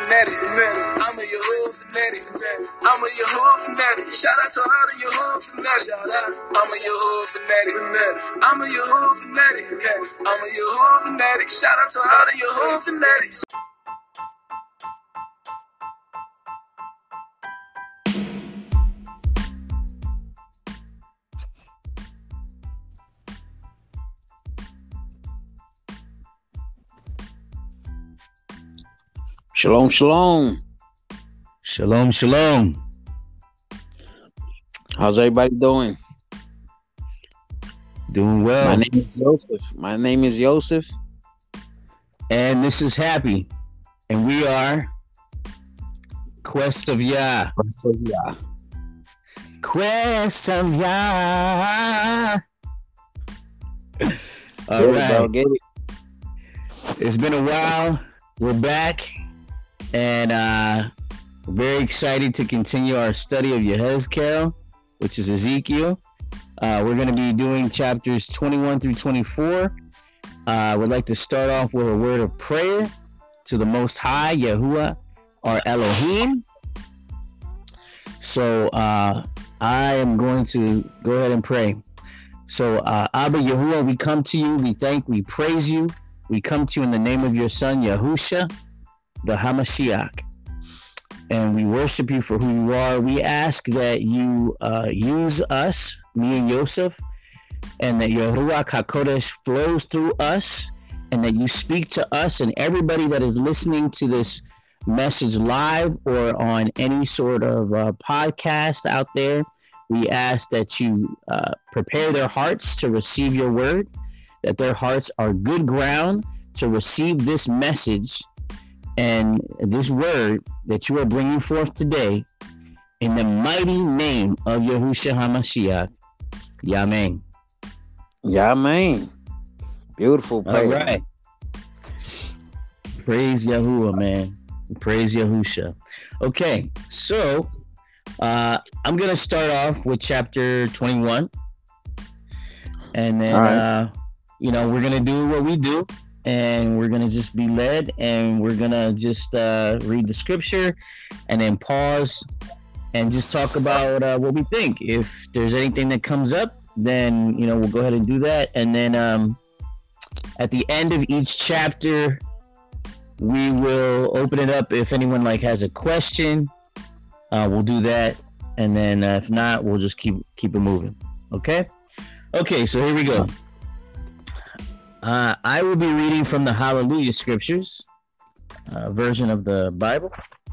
fanatic. I'm a Yahuwah fanatic. I'm a Yahuwah fanatic. Shout out to all the Yahuwah fanatics. I'm a Yahuwah fanatic. I'm a Yahuwah fanatic. I'm a Yahuwah fanatic. Shout out to all the Yahuwah fanatics. Shalom, shalom. Shalom, shalom. How's everybody doing? Doing well. My name is Joseph. And this is Happy. And we are Quest of Yah. Quest of Yah. All right. Bro, get it. It's been a while. We're back. And we're very excited to continue our study of Yehezkel, which is Ezekiel. We're going to be doing chapters 21 through 24. I would like to start off with a word of prayer to the Most High, Yahuwah, our Elohim. So I am going to go ahead and pray. So Abba Yahuwah, we come to you, we praise you. We come to you in the name of your son, Yahusha, the Hamashiach. And we worship you for who you are. We ask that you use us, me and Yosef, and that your Ruach HaKodesh flows through us, and that you speak to us and everybody that is listening to this message live or on any sort of podcast out there. We ask that you prepare their hearts to receive your word, that their hearts are good ground to receive this message and this word that you are bringing forth today, in the mighty name of Yahushua HaMashiach. Yamen. Yamen. Beautiful prayer. All right. Praise Yahuwah, man. Praise Yahusha. Okay, so I'm going to start off with chapter 21. And then, right. We're going to do what we do. And we're going to just be led, and we're going to just read the scripture and then pause and just talk about what we think. If there's anything that comes up, then, we'll go ahead and do that. And then at the end of each chapter, we will open it up. If anyone has a question, we'll do that. And then if not, we'll just keep it moving. Okay, so here we go. I will be reading from the Hallelujah Scriptures version of the Bible.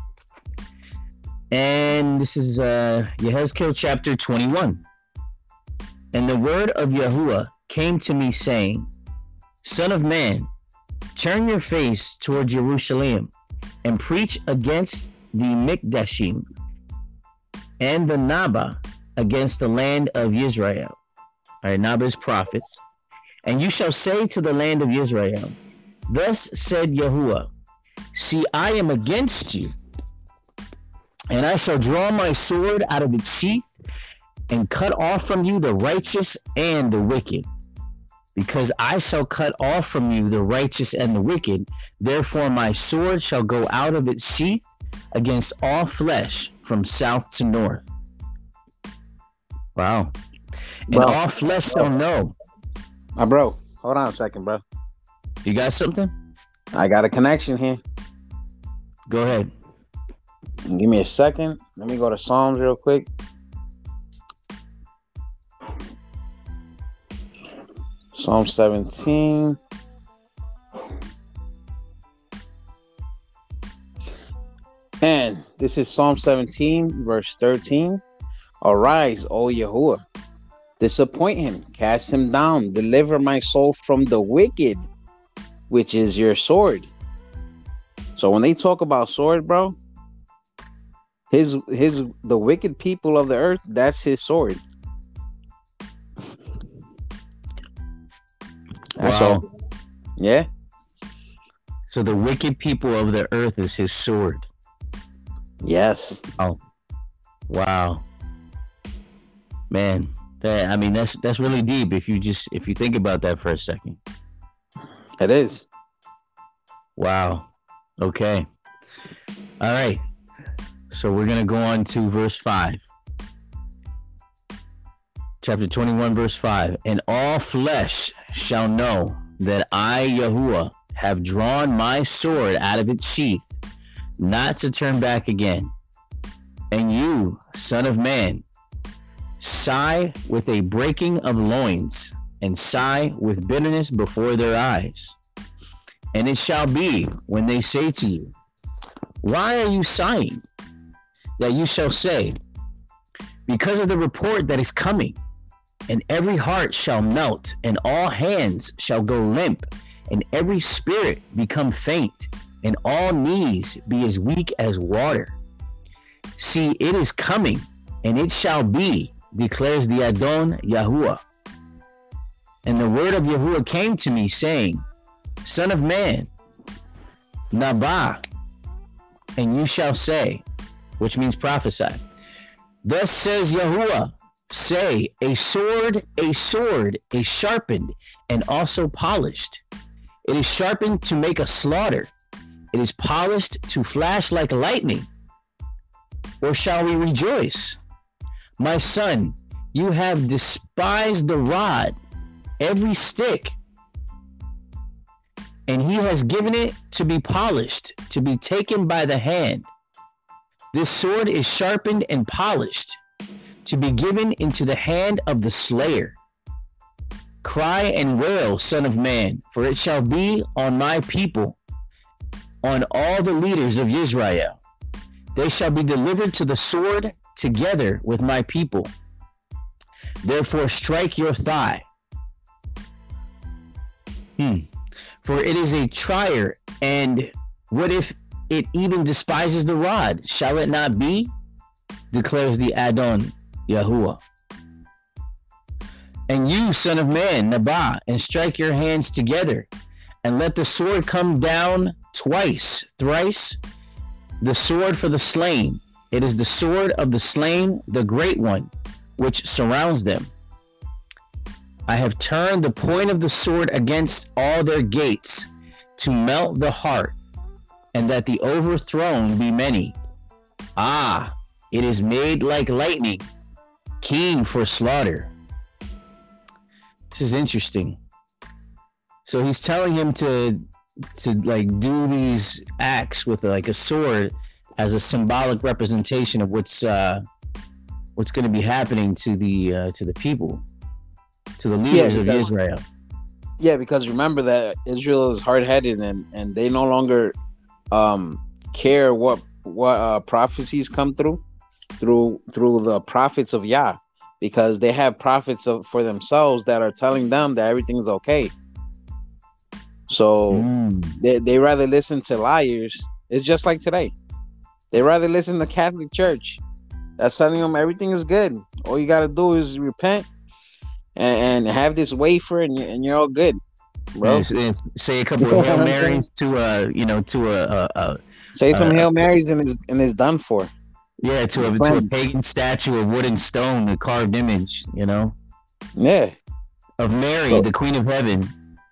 And this is Yehezkel chapter 21. And the word of Yahuwah came to me, saying, Son of man, turn your face toward Jerusalem and preach against the Mikdashim and the Nabah against the land of Israel. All right, Nabah's prophets. And you shall say to the land of Israel, Thus said Yahuwah, See, I am against you, and I shall draw my sword out of its sheath and cut off from you the righteous and the wicked. Because I shall cut off from you the righteous and the wicked, therefore my sword shall go out of its sheath against all flesh from south to north. Wow. And all flesh shall know. Bro, hold on a second, bro. You got something? I got a connection here. Go ahead. Give me a second. Let me go to Psalms real quick. Psalm 17. And this is Psalm 17, verse 13. Arise, O Yahuwah. Disappoint him, cast him down, deliver my soul from the wicked, which is your sword. So when they talk about sword, bro, the wicked people of the earth, that's his sword. That's all. Yeah. So the wicked people of the earth is his sword. Yes. Oh. Wow. Man. That's really deep if you think about that for a second. It is. Wow. Okay. All right. So we're going to go on to verse 5. Chapter 21, verse 5. And all flesh shall know that I, Yahuwah, have drawn my sword out of its sheath, not to turn back again. And you, son of man, sigh with a breaking of loins, and sigh with bitterness before their eyes. And it shall be, when they say to you, why are you sighing? That you shall say, because of the report that is coming. And every heart shall melt, and all hands shall go limp, and every spirit become faint, and all knees be as weak as water. See, it is coming, and it shall be, declares the Adon Yahuwah. And the word of Yahuwah came to me, saying, Son of man, Nabah, and you shall say, which means prophesy. Thus says Yahuwah, say, a sword, is sharpened and also polished. It is sharpened to make a slaughter. It is polished to flash like lightning. Or shall we rejoice? My son, you have despised the rod, every stick, and he has given it to be polished, to be taken by the hand. This sword is sharpened and polished, to be given into the hand of the slayer. Cry and wail, son of man, for it shall be on my people, on all the leaders of Israel. They shall be delivered to the sword together with my people. Therefore strike your thigh. For it is a trier, and what if it even despises the rod? Shall it not be? Declares the Adon Yahuwah. And you, son of man, Nabah, and strike your hands together, and let the sword come down thrice, the sword for the slain. It is the sword of the slain, the great one, which surrounds them. I have turned the point of the sword against all their gates, to melt the heart, and that the overthrown be many. Ah, it is made like lightning, keen for slaughter. This is interesting. So he's telling him to like do these acts with like a sword as a symbolic representation of what's going to be happening to the people, to the leaders of Israel. Yeah, because remember that Israel is hard-headed and they no longer care what prophecies come through the prophets of Yah, because they have prophets for themselves that are telling them that everything's okay. So they rather listen to liars. It's just like today. They rather listen to Catholic Church that's telling them everything is good. All you got to do is repent and have this wafer, and you're all good, bro. And say a couple of Hail Marys say some Hail Marys and it's done for. Yeah, to a pagan statue of wood and stone, a carved image, Yeah. Of Mary, the Queen of Heaven.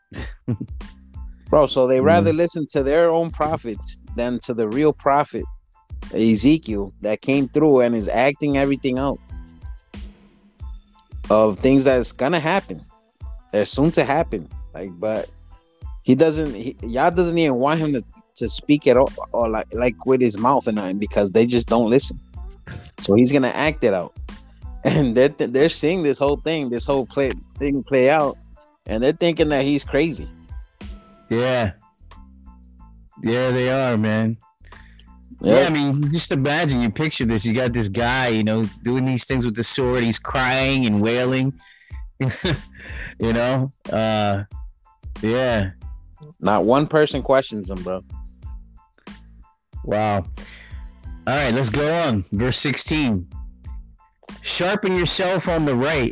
Bro, so they rather listen to their own prophets than to the real prophet, Ezekiel, that came through and is acting everything out of things that's gonna happen. They're soon to happen. But Yah doesn't even want him to speak at all, or like with his mouth and nothing, because they just don't listen. So he's gonna act it out, and they're seeing this whole thing play out, and they're thinking that he's crazy. Yeah, they are, man. Yep. Yeah, I mean, just imagine, you picture this. You got this guy, doing these things with the sword. He's crying and wailing. Yeah. Not one person questions him, bro. Wow. All right, let's go on. Verse 16. Sharpen yourself on the right.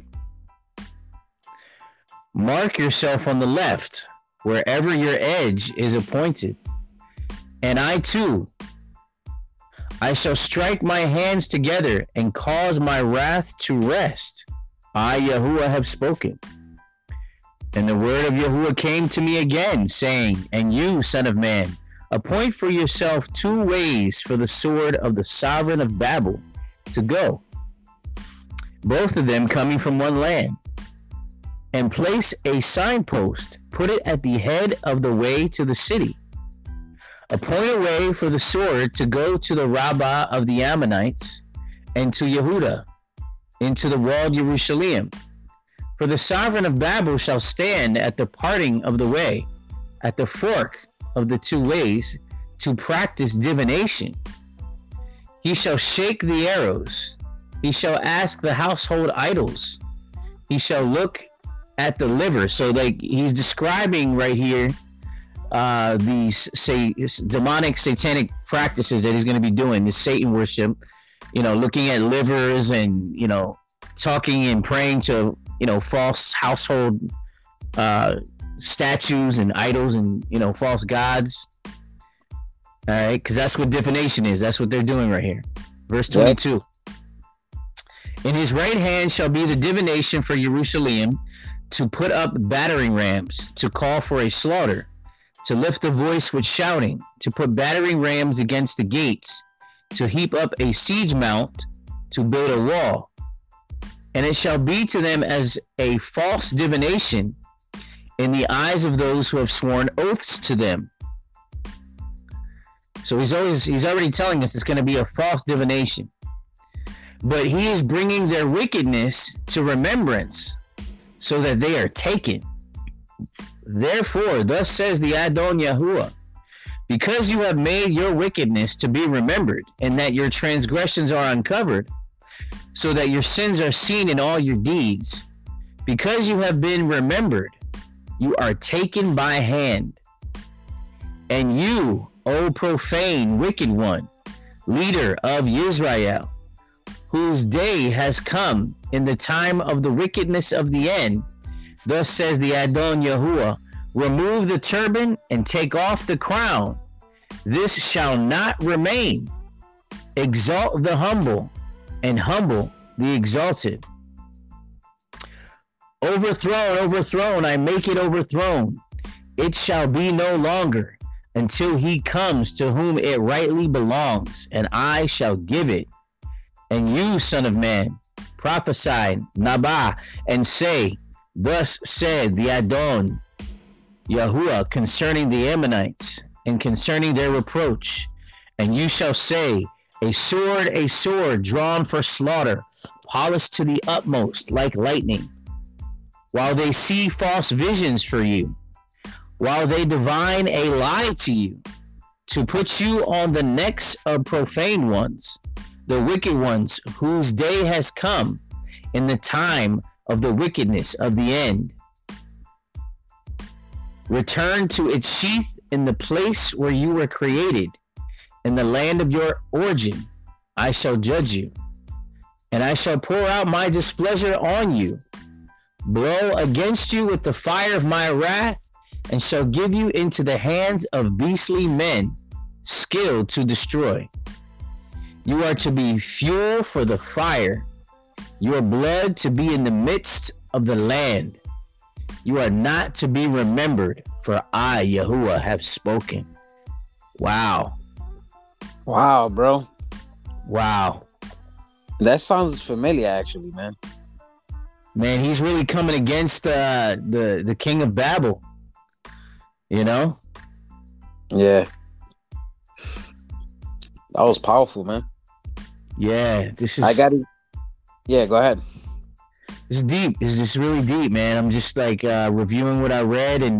Mark yourself on the left, wherever your edge is appointed. And I too, I shall strike my hands together and cause my wrath to rest. I, Yahuwah, have spoken. And the word of Yahuwah came to me again, saying, and you, son of man, Appoint for yourself 2 ways for the sword of the sovereign of Babel to go, both of them coming from one land. And place a signpost, put it at the head of the way to the city. Appoint a way for the sword to go to the Rabbah of the Ammonites and to Yehuda, into the walled Jerusalem. For the sovereign of Babel shall stand at the parting of the way, at the fork of the 2 ways, to practice divination. He shall shake the arrows. He shall ask the household idols. He shall look at the liver. So like he's describing right here these demonic satanic practices that he's going to be doing, this Satan worship, looking at livers and, talking and praying to, false household statues and idols and, false gods. All right, because that's what divination is. That's what they're doing right here. Verse 22. Yep. In his right hand shall be the divination for Jerusalem, to put up battering rams, to call for a slaughter, to lift the voice with shouting, to put battering rams against the gates, to heap up a siege mount, to build a wall. And it shall be to them as a false divination in the eyes of those who have sworn oaths to them. So he's already telling us it's going to be a false divination. But he is bringing their wickedness to remembrance, so that they are taken. Therefore, thus says the Adon Yahuwah, because you have made your wickedness to be remembered, and that your transgressions are uncovered, so that your sins are seen in all your deeds, because you have been remembered, you are taken by hand. And you, O profane, wicked one, leader of Israel, whose day has come in the time of the wickedness of the end, thus says the Adon Yahuwah, remove the turban and take off the crown. This shall not remain. Exalt the humble and humble the exalted. Overthrown, I make it overthrown. It shall be no longer until he comes to whom it rightly belongs, and I shall give it. And you, son of man, prophesy, Nabah, and say, thus said the Adon Yahuwah concerning the Ammonites and concerning their reproach. And you shall say, a sword drawn for slaughter, polished to the utmost like lightning. While they see false visions for you, while they divine a lie to you, to put you on the necks of profane ones, the wicked ones whose day has come in the time of the wickedness of the end. Return to its sheath in the place where you were created, in the land of your origin. I shall judge you, and I shall pour out my displeasure on you, blow against you with the fire of my wrath, and shall give you into the hands of beastly men, skilled to destroy. You are to be fuel for the fire, your blood to be in the midst of the land. You are not to be remembered, for I, Yahuwah, have spoken. Wow. Wow, bro. Wow. That sounds familiar, actually, man. Man, he's really coming against the king of Babel. You know? Yeah. That was powerful, man. Yeah, this is... Yeah, go ahead. It's deep. It's just really deep, man. I'm just like reviewing what I read and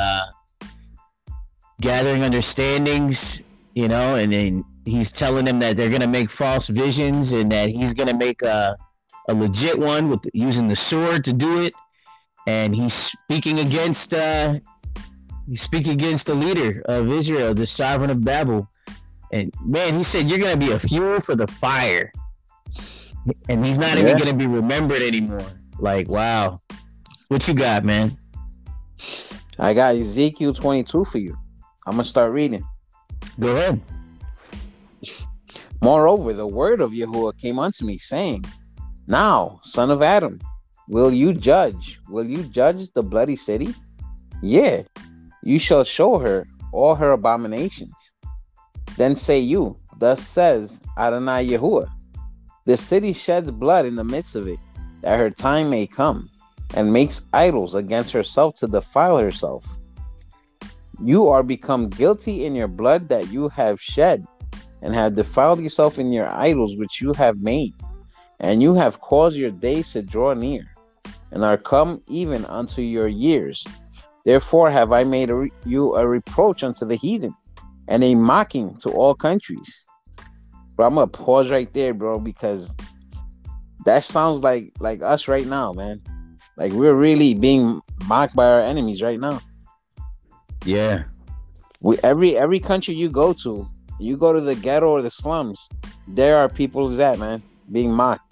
gathering understandings, you know, and then he's telling them that they're going to make false visions and that he's going to make a legit one with using the sword to do it. And he's speaking against the leader of Israel, the sovereign of Babel. And man, he said, you're going to be a fuel for the fire. And he's not even going to be remembered anymore. Like, wow. What you got, man? I got Ezekiel 22 for you. I'm going to start reading. Go ahead. Moreover, the word of Yahuwah came unto me, saying, now, son of Adam, will you judge? Will you judge the bloody city? Yeah, you shall show her all her abominations. Then say you, thus says Adonai Yahuwah, the city sheds blood in the midst of it, that her time may come, and makes idols against herself to defile herself. You are become guilty in your blood that you have shed, and have defiled yourself in your idols which you have made, and you have caused your days to draw near, and are come even unto your years. Therefore have I made you a reproach unto the heathen, and a mocking to all countries. But I'm gonna pause right there, bro, because that sounds like us right now, man. Like we're really being mocked by our enemies right now. Yeah. Every country you go to the ghetto or the slums, there are people man, being mocked.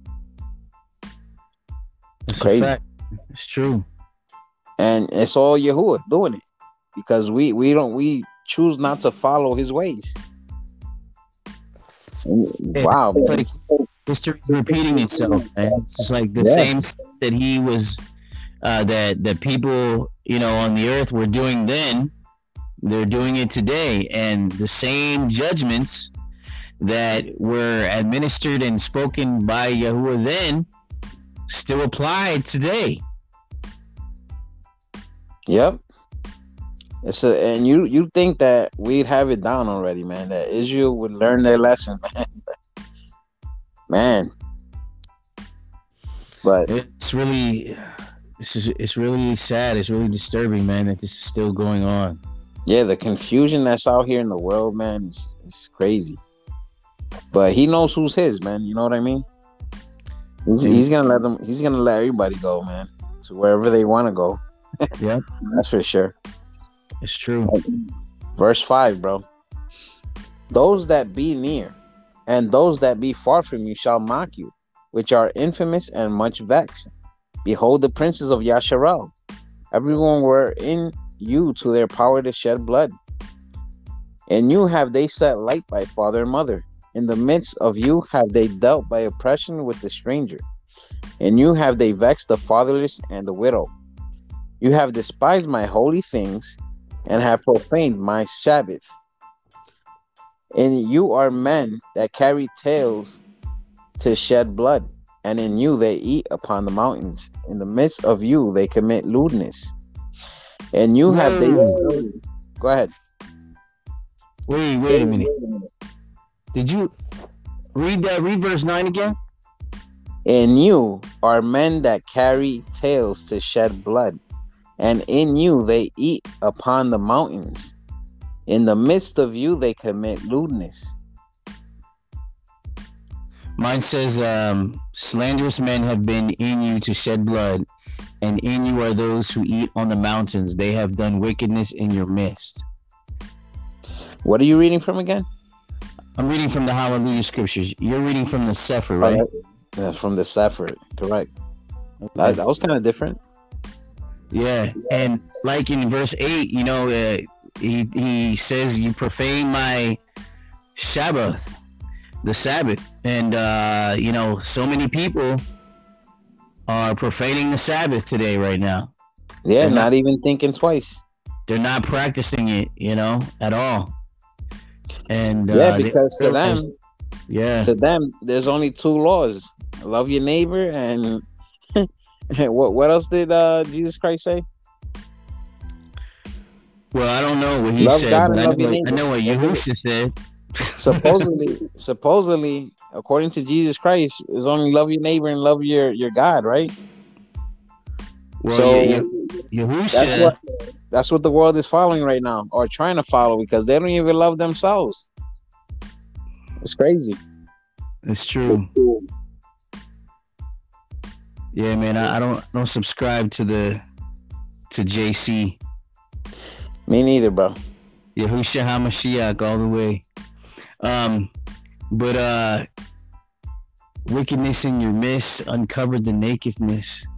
It's crazy. A fact. It's true. And it's all Yahuwah doing it, because we choose not to follow his ways. Wow, it's like history's repeating itself, man. It's just like the same that he was that people, on the earth were doing then, they're doing it today, and the same judgments that were administered and spoken by Yahuwah then still apply today. Yep. And you think that we'd have it down already, man, that Israel would learn their lesson, man. But it's really sad. It's really disturbing, man, that this is still going on. Yeah, the confusion that's out here in the world, man, is crazy. But he knows who's his, man. You know what I mean? He's gonna let them. He's gonna let everybody go, man, to wherever they want to go. Yeah, that's for sure. It's true. Verse 5, bro. Those that be near and those that be far from you shall mock you, which are infamous and much vexed. Behold, the princes of Yasharel, everyone were in you to their power to shed blood. And you have they set light by father and mother. In the midst of you have they dealt by oppression with the stranger. And you have they vexed the fatherless and the widow. You have despised my holy things and have profaned my Sabbath. And you are men that carry tails to shed blood, and in you they eat upon the mountains. In the midst of you they commit lewdness. And you have they... Go ahead. Wait a minute. Did you read verse 9 again? And you are men that carry tails to shed blood, and in you they eat upon the mountains. In the midst of you they commit lewdness. Mine says, slanderous men have been in you to shed blood, and in you are those who eat on the mountains. They have done wickedness in your midst. What are you reading from again? I'm reading from the Hallelujah scriptures. You're reading from the Sefer, right? Yeah, from the Sefer, correct. Okay. That was kind of different. Yeah, and like in verse 8, he says, you profane my Shabbath, the Sabbath. And, so many people are profaning the Sabbath today right now. Yeah, they're not even thinking twice. They're not practicing it, at all. And because to them, there's only two laws: love your neighbor, and what else did Jesus Christ say? Well, I don't know what he love said. God but and love your neighbor. I know what Yahushua said. Supposedly, according to Jesus Christ, is only love your neighbor and love your God, right? Well, so Yahushua, that's what the world is following right now, or trying to follow, because they don't even love themselves. It's crazy. It's true. Yeah, man, I don't subscribe to JC. Me neither, bro. Yahushua HaMashiach all the way. But wickedness in your midst uncovered the nakedness.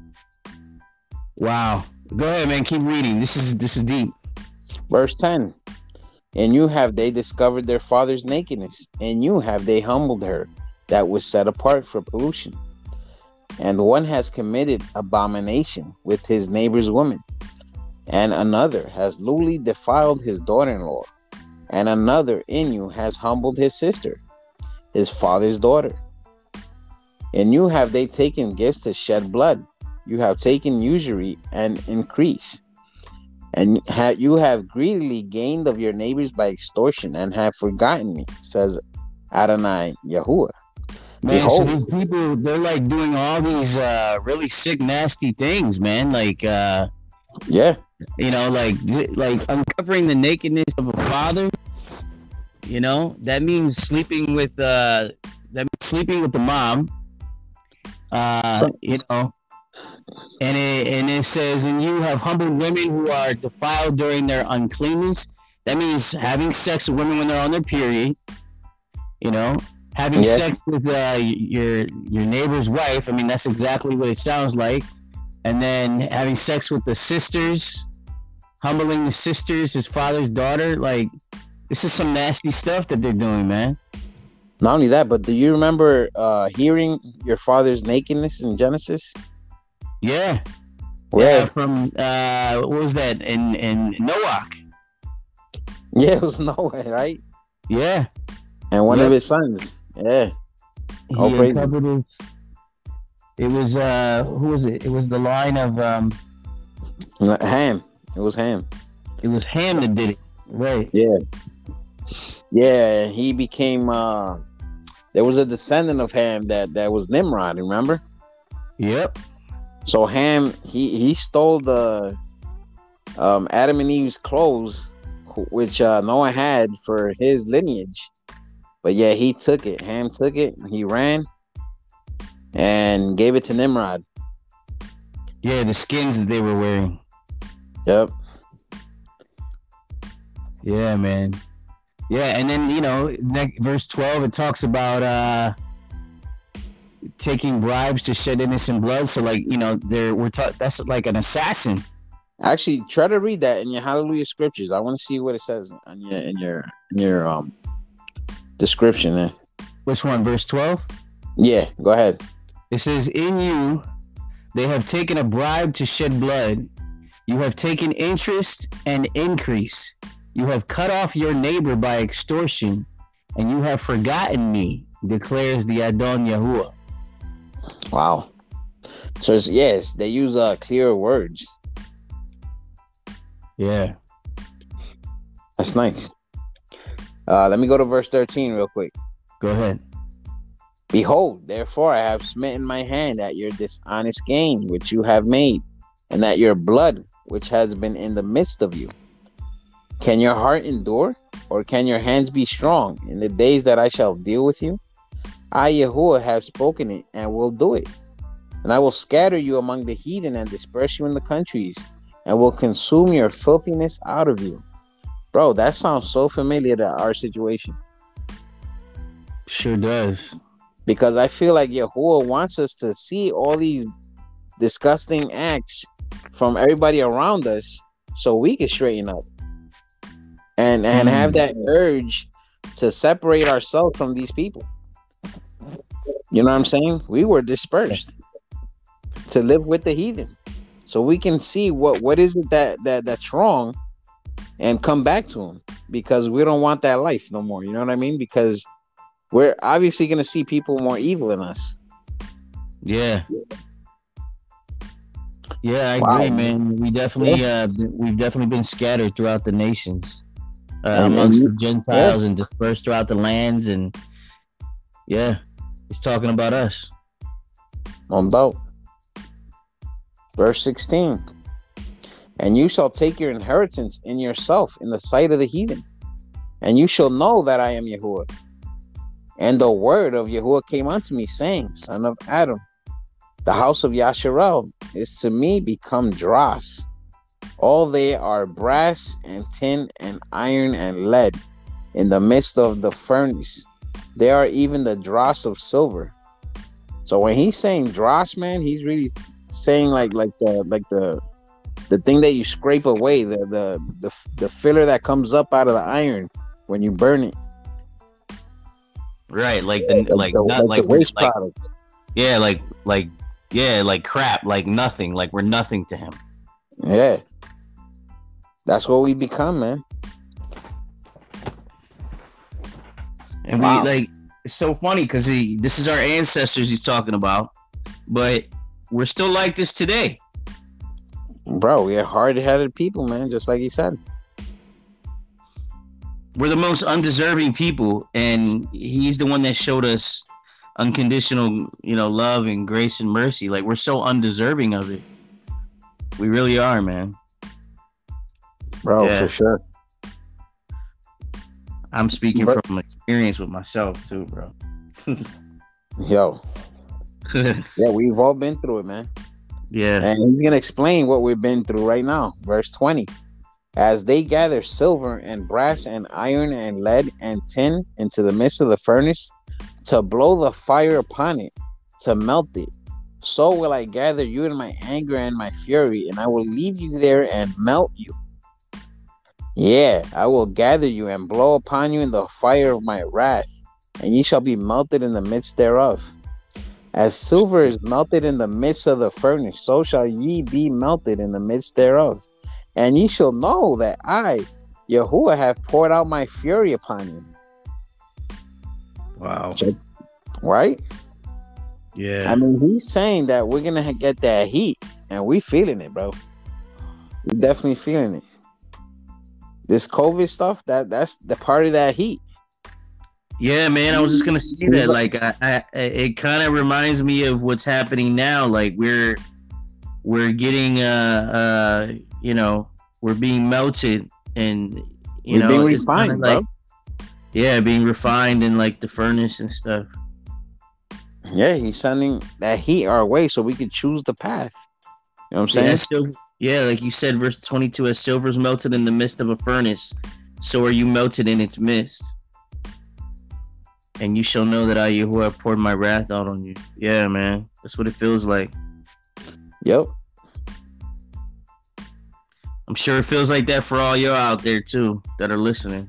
Wow. Go ahead, man. Keep reading. This is deep. Verse 10. And you have they discovered their father's nakedness, and you have they humbled her that was set apart for pollution. And one has committed abomination with his neighbor's woman. and another has lewdly defiled his daughter-in-law, and another in you has humbled his sister, his father's daughter. In you have they taken gifts to shed blood. You have taken usury and increase. And you have greedily gained of your neighbors by extortion, and have forgotten me, says Adonai Yahuwah. Man, Behold, so these people, they're like doing all these really sick, nasty things, man. Like, yeah, like uncovering the nakedness of a father. You know, that means sleeping with the mom. You know, and it says, and you have humbled women who are defiled during their uncleanness. That means having sex with women when they're on their period. You know, having sex with your neighbor's wife. I mean, that's exactly what it sounds like. And then having sex with the sisters, humbling the sisters, his father's daughter. Like, this is some nasty stuff that they're doing, man. Not only that, but do you remember hearing your father's nakedness in Genesis? Yeah. Where? Yeah, from what was that in Noah? Yeah, it was Noah, right? Yeah. And one of his sons. Yeah. He uncovered his. It was who was it? It was the line of Ham. It was Ham. It was Ham that did it. Right. Yeah. Yeah, he became there was a descendant of Ham that was Nimrod, remember? Yep. So Ham, he stole the Adam and Eve's clothes, which Noah had for his lineage. But yeah, he took it. Ham took it. He ran and gave it to Nimrod. Yeah, the skins that they were wearing. Yep. Yeah, man. Yeah, and then, you know, verse 12, it talks about taking bribes to shed innocent blood. So, like, you know, that's like an assassin. Actually, try to read that in your Hallelujah scriptures. I want to see what it says in your description there. Which one? Verse 12? Yeah, go ahead. It says, in you, they have taken a bribe to shed blood. You have taken interest and increase. You have cut off your neighbor by extortion, and you have forgotten me, declares the Adon Yahuwah. Wow. So, yes, they use clearer words. Yeah. That's nice. Let me go to verse 13 real quick. Go ahead. Behold, therefore I have smitten my hand at your dishonest gain, which you have made, and at your blood, which has been in the midst of you. Can your heart endure, or can your hands be strong in the days that I shall deal with you? I, Yahuwah, have spoken it, and will do it. And I will scatter you among the heathen, and disperse you in the countries, and will consume your filthiness out of you. Bro, that sounds so familiar to our situation. Sure does. Because I feel like Yahuwah wants us to see all these disgusting acts from everybody around us so we can straighten up. And have that urge to separate ourselves from these people. You know what I'm saying? We were dispersed to live with the heathen. So we can see what is it that's wrong and come back to him, because we don't want that life no more. You know what I mean? Because we're obviously going to see people more evil than us. Yeah. Yeah, I agree, man. We definitely we've definitely been scattered throughout the nations, amongst the Gentiles, and dispersed throughout the lands, and he's talking about us. No doubt. Verse 16. And you shall take your inheritance in yourself in the sight of the heathen, and you shall know that I am Yahuwah. And the word of Yahuwah came unto me, saying, Son of Adam, the house of Yasharel is to me become dross. All they are brass and tin and iron and lead in the midst of the furnace. They are even the dross of silver. So when he's saying dross, man, he's really saying like the thing that you scrape away, the filler that comes up out of the iron when you burn it. Right, like the waste product. Yeah, like crap, like nothing, like we're nothing to him. Yeah. That's what we become, man. And we like, it's so funny because this is our ancestors he's talking about, but we're still like this today. Bro, we're hard-headed people, man, just like he said. We're the most undeserving people, and he's the one that showed us unconditional, love and grace and mercy. Like, we're so undeserving of it. We really are, man. Bro, for sure. I'm speaking from experience with myself too, bro. Yo. Yeah, we've all been through it, man. Yeah. And he's going to explain what we've been through right now. Verse 20. As they gather silver and brass and iron and lead and tin into the midst of the furnace to blow the fire upon it, to melt it, so will I gather you in my anger and my fury, and I will leave you there and melt you. Yeah, I will gather you and blow upon you in the fire of my wrath, and ye shall be melted in the midst thereof. As silver is melted in the midst of the furnace, so shall ye be melted in the midst thereof. And ye shall know that I, Yahuwah, have poured out my fury upon you. Wow. Right? Yeah. I mean, he's saying that we're going to get that heat, and we feeling it, bro. We're definitely feeling it. This COVID stuff, that's the part of that heat. Yeah, man. I was just gonna say that. Like, it kind of reminds me of what's happening now. Like, we're getting, we're being melted, and we're being refined, bro. Yeah, being refined in like the furnace and stuff. Yeah, he's sending that heat our way so we can choose the path. You know what I'm saying? Yeah, like you said, verse 22, as silver is melted in the midst of a furnace, so are you melted in its midst. And you shall know that I, Yahuwah, have poured my wrath out on you. Yeah, man. That's what it feels like. Yep. I'm sure it feels like that for all y'all out there, too, that are listening.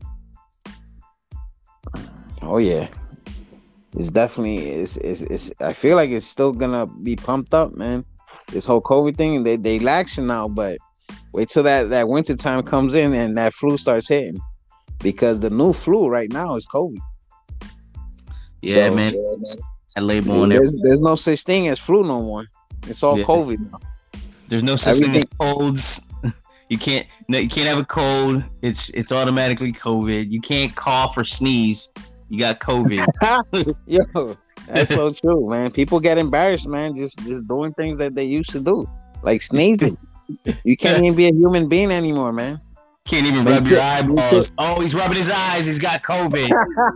Oh, yeah. It's definitely, it's I feel like it's still going to be pumped up, man. This whole COVID thing, they laxing now, but wait till that winter time comes in and that flu starts hitting, because the new flu right now is COVID. Yeah, so, man. I label on there's no such thing as flu no more. It's all COVID now. There's no such thing as colds. You can't have a cold. It's automatically COVID. You can't cough or sneeze. You got COVID. Yo. That's so true, man. People get embarrassed, man, just doing things that they used to do, like sneezing. You can't even be a human being anymore, man. Can't even rub your eyeballs. Oh, he's rubbing his eyes. He's got COVID.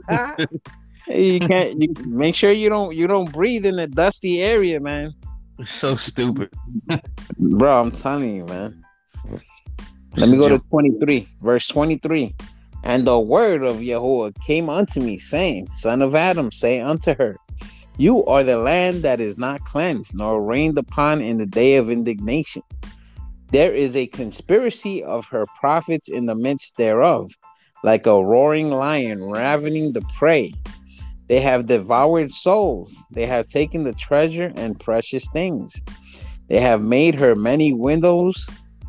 You can't. You make sure you don't breathe in a dusty area, man. It's so stupid, bro. I'm telling you, man. Let me go to 23, verse 23. And the word of Yahuwah came unto me, saying, Son of Adam, say unto her, you are the land that is not cleansed, nor rained upon in the day of indignation. There is a conspiracy of her prophets in the midst thereof, like a roaring lion ravening the prey. They have devoured souls. They have taken the treasure and precious things. They have made her many widows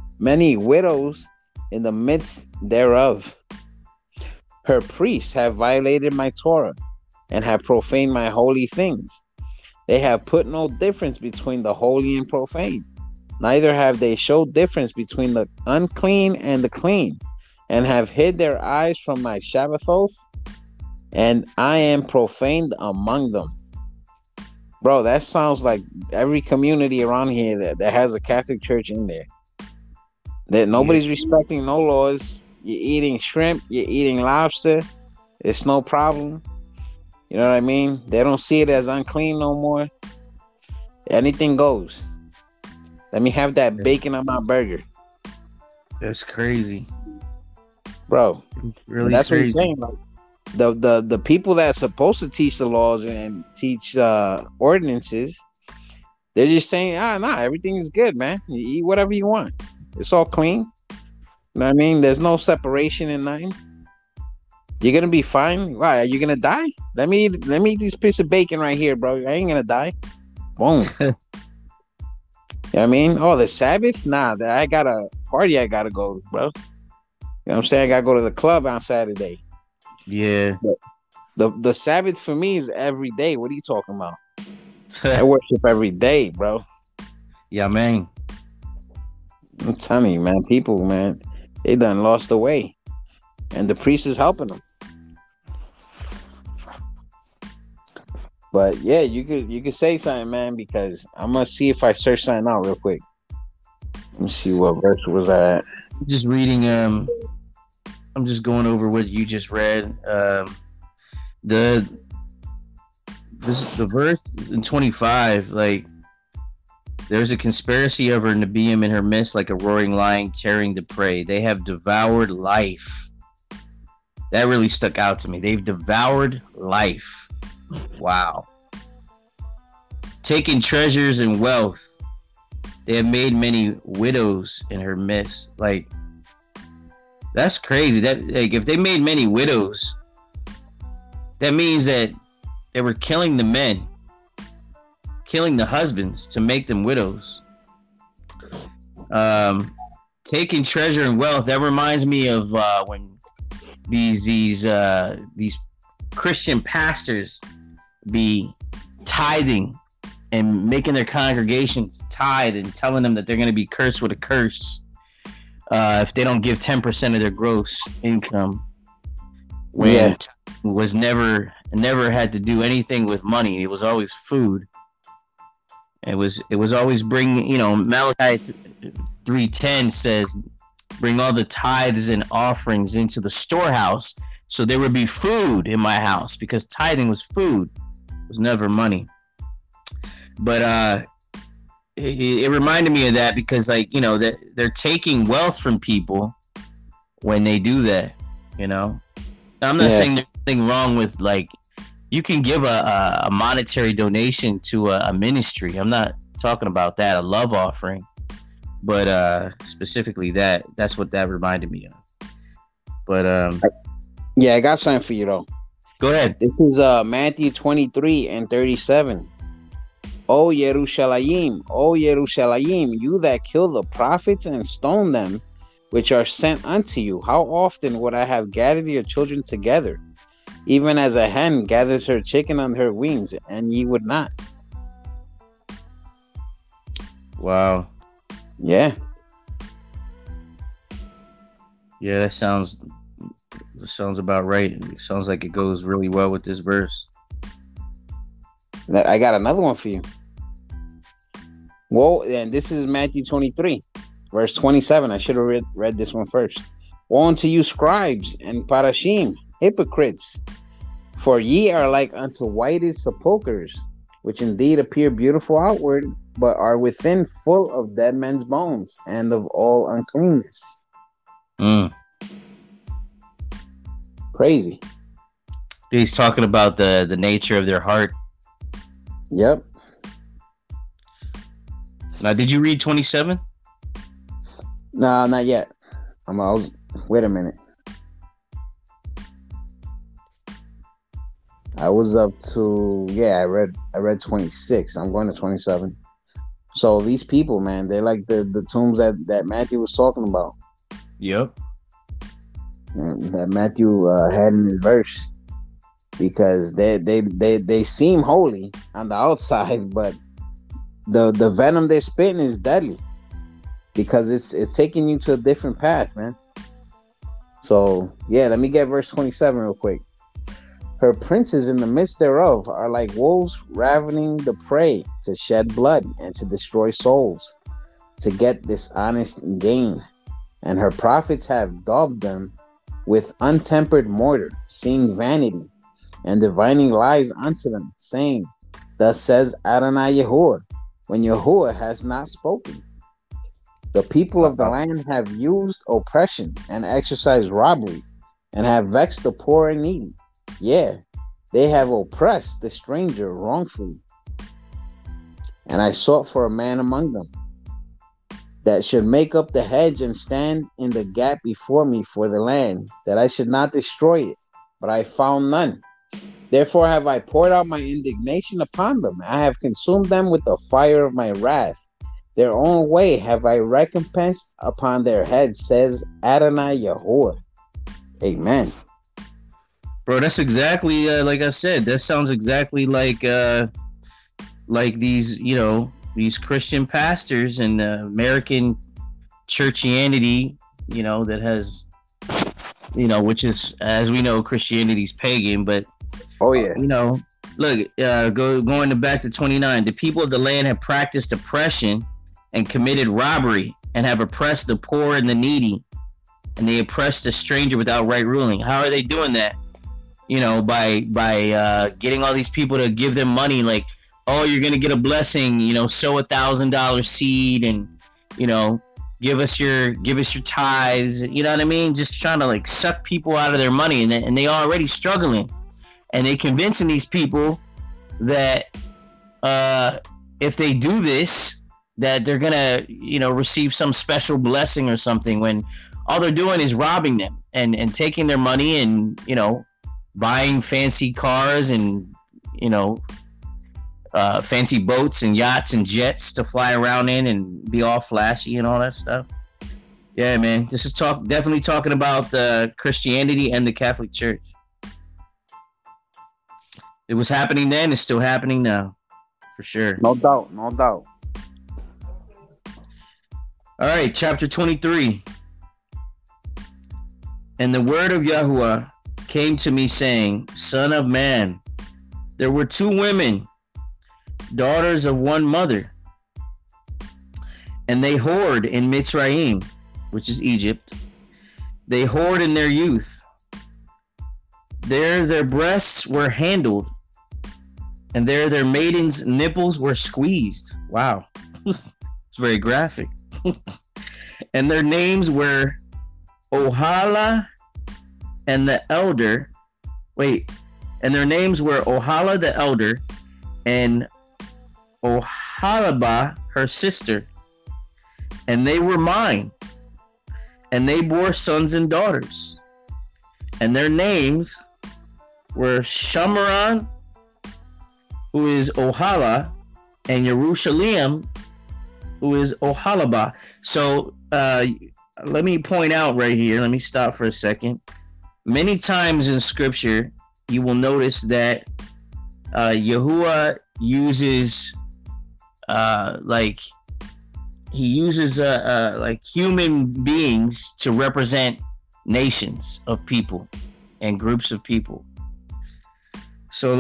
in the midst thereof. Her priests have violated my Torah and have profaned my holy things. They have put no difference between the holy and profane. Neither have they showed difference between the unclean and the clean, and have hid their eyes from my Shabbathoth, and I am profaned among them. Bro, that sounds like every community around here that has a Catholic church in there. That nobody's respecting no laws. You're eating shrimp, you're eating lobster. It's no problem. You know what I mean? They don't see it as unclean no more. Anything goes. Let me have that bacon on my burger. That's crazy. Bro, really that's crazy. What I'm saying. Like, the people that's supposed to teach the laws and teach ordinances, they're just saying, everything is good, man. You eat whatever you want. It's all clean. You know what I mean? There's no separation in nothing. You're gonna be fine. Why? Are you gonna die? Let me eat this piece of bacon right here, bro. I ain't gonna die. Boom. You know what I mean? Oh, the Sabbath? Nah, I got a party I gotta go, bro. You know what I'm saying? I gotta go to the club on Saturday. Yeah. The Sabbath for me is every day. What are you talking about? I worship every day, bro. Yeah, man. I'm telling you, man. People, man, they done lost the way, and the priest is helping them. But yeah, you could say something, man, because I'm gonna see if I search something out real quick. Let me see what verse was that. Just reading. I'm just going over what you just read. The verse in 25, like, there's a conspiracy of her Nebiim in her midst, like a roaring lion tearing the prey. They have devoured life. That really stuck out to me. They've devoured life. Wow. Taking treasures and wealth. They have made many widows in her midst. Like, that's crazy. That, like, if they made many widows, that means that they were killing the men, killing the husbands to make them widows. Taking treasure and wealth. That reminds me of when these Christian pastors be tithing and making their congregations tithe and telling them that they're going to be cursed with a curse if they don't give 10% of their gross income. When was never had to do anything with money. It was always food. It was always bring, Malachi 3:10 says, bring all the tithes and offerings into the storehouse so there would be food in my house, because tithing was food. It was never money. But it reminded me of that, because, like, that they're taking wealth from people when they do that, Now, I'm not saying there's anything wrong with, like, you can give a monetary donation to a ministry. I'm not talking about that, a love offering. But specifically that's what that reminded me of. But yeah, I got something for you, though. Go ahead. This is Matthew 23:37. O Yerushalayim, you that kill the prophets and stone them, which are sent unto you. How often would I have gathered your children together, even as a hen gathers her chicken on her wings, and ye would not? Wow. Yeah. Yeah, that sounds about right. It sounds like it goes really well with this verse. I got another one for you. Well, and this is Matthew 23, verse 27. I should have read this one first. Woe unto you, scribes and parashim, hypocrites, for ye are like unto whitest sepulchres, which indeed appear beautiful outward, but are within full of dead men's bones and of all uncleanness. Crazy. He's talking about the nature of their heart. Yep. Now, did you read 27? No, not yet. Wait a minute. I was up to I read 26. I'm going to 27. So these people, man, they're like the tombs that Matthew was talking about. Yep. And that Matthew had in his verse, because they seem holy on the outside, but the venom they're spitting is deadly, because it's taking you to a different path, man. So yeah, let me get verse 27 real quick. Her princes in the midst thereof are like wolves ravening the prey, to shed blood and to destroy souls, to get dishonest gain. And her prophets have daubed them with untempered mortar, seeing vanity, and divining lies unto them, saying, Thus says Adonai Yahuwah, when Yahuwah has not spoken. The people of the land have used oppression and exercised robbery, and have vexed the poor and needy. Yeah, they have oppressed the stranger wrongfully. And I sought for a man among them, that should make up the hedge and stand in the gap before me for the land, that I should not destroy it. But I found none. Therefore have I poured out my indignation upon them. I have consumed them with the fire of my wrath, Their own way have I recompensed upon their heads, says Adonai Yahuwah. Amen. Bro, that's exactly like I said. That sounds exactly like these, these Christian pastors and American churchianity, that has, which is, as we know, Christianity's pagan. But oh yeah, look, going back to 29, the people of the land have practiced oppression and committed robbery and have oppressed the poor and the needy, and they oppressed the stranger without right ruling. How are they doing that? By getting all these people to give them money, like, oh, you're gonna get a blessing, sow $1,000 seed, and give us your tithes. You know what I mean? Just trying to like suck people out of their money, and they already struggling, and they convincing these people that if they do this, that they're gonna receive some special blessing or something, when all they're doing is robbing them and taking their money and buying fancy cars and fancy boats and yachts and jets to fly around in and be all flashy and all that stuff. Yeah, man, this is definitely talking about the Christianity and the Catholic Church. It was happening then, it's still happening now, for sure. No doubt. All right, chapter 23. And the word of Yahuwah came to me, saying, Son of man, there were two women, daughters of one mother, and they whored in Mitzrayim, which is Egypt. They whored in their youth. There their breasts were handled, and there their maidens' nipples were squeezed. Wow. It's very graphic. And their names were Ohala and the elder. And their names were Ohala the elder and Ohalabah her sister. And they were mine. And they bore sons and daughters. And their names were Shamaran, who is Ohala, and Yerushalayim, who is Ohalabah. So let me point out right here. Let me stop for a second. Many times in Scripture, you will notice that Yahuwah uses like human beings to represent nations of people and groups of people. So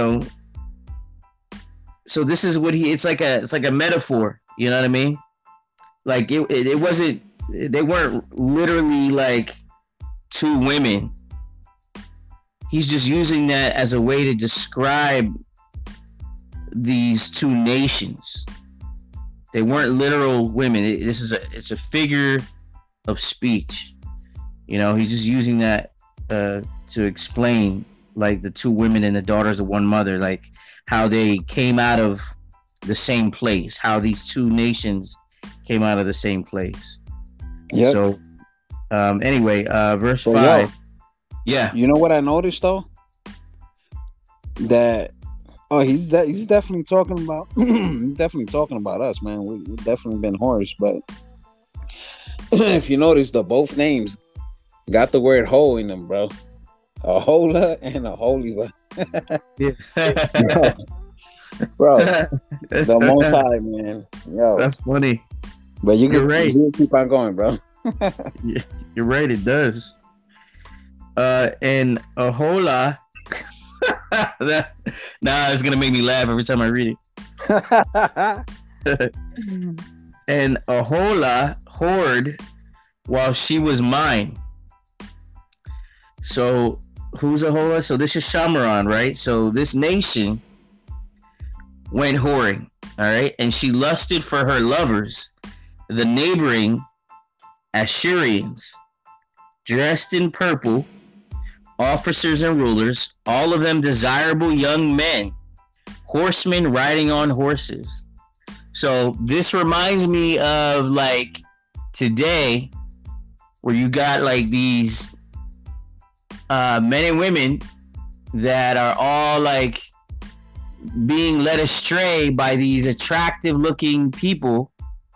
so this is what it's like a metaphor, you know what I mean? Like it wasn't, they weren't literally like two women. He's just using that as a way to describe these two nations. They weren't literal women. It's a figure of speech. He's just using that to explain like the two women and the daughters of one mother, like how they came out of the same place, how these two nations came out of the same place. Yep. So anyway, verse 5. Yeah. You know what I noticed though? That he's definitely talking about he's definitely talking about us, man. We've definitely been whores, but if you notice, both names got the word "ho" in them, bro. A hola and a holiva. Bro, the Most High, man. Yo, that's funny. But you're right. You keep on going, bro. Yeah, you're right. It does. And a hola. It's gonna make me laugh every time I read it. And Ahola whored while she was mine. So who's Ahola? So this is Shamaran, right? So this nation went whoring, all right, and she lusted for her lovers, the neighboring Assyrians, dressed in purple, officers and rulers, all of them desirable young men, horsemen riding on horses. So this reminds me of like today, where you got like these men and women that are all like being led astray by these attractive looking people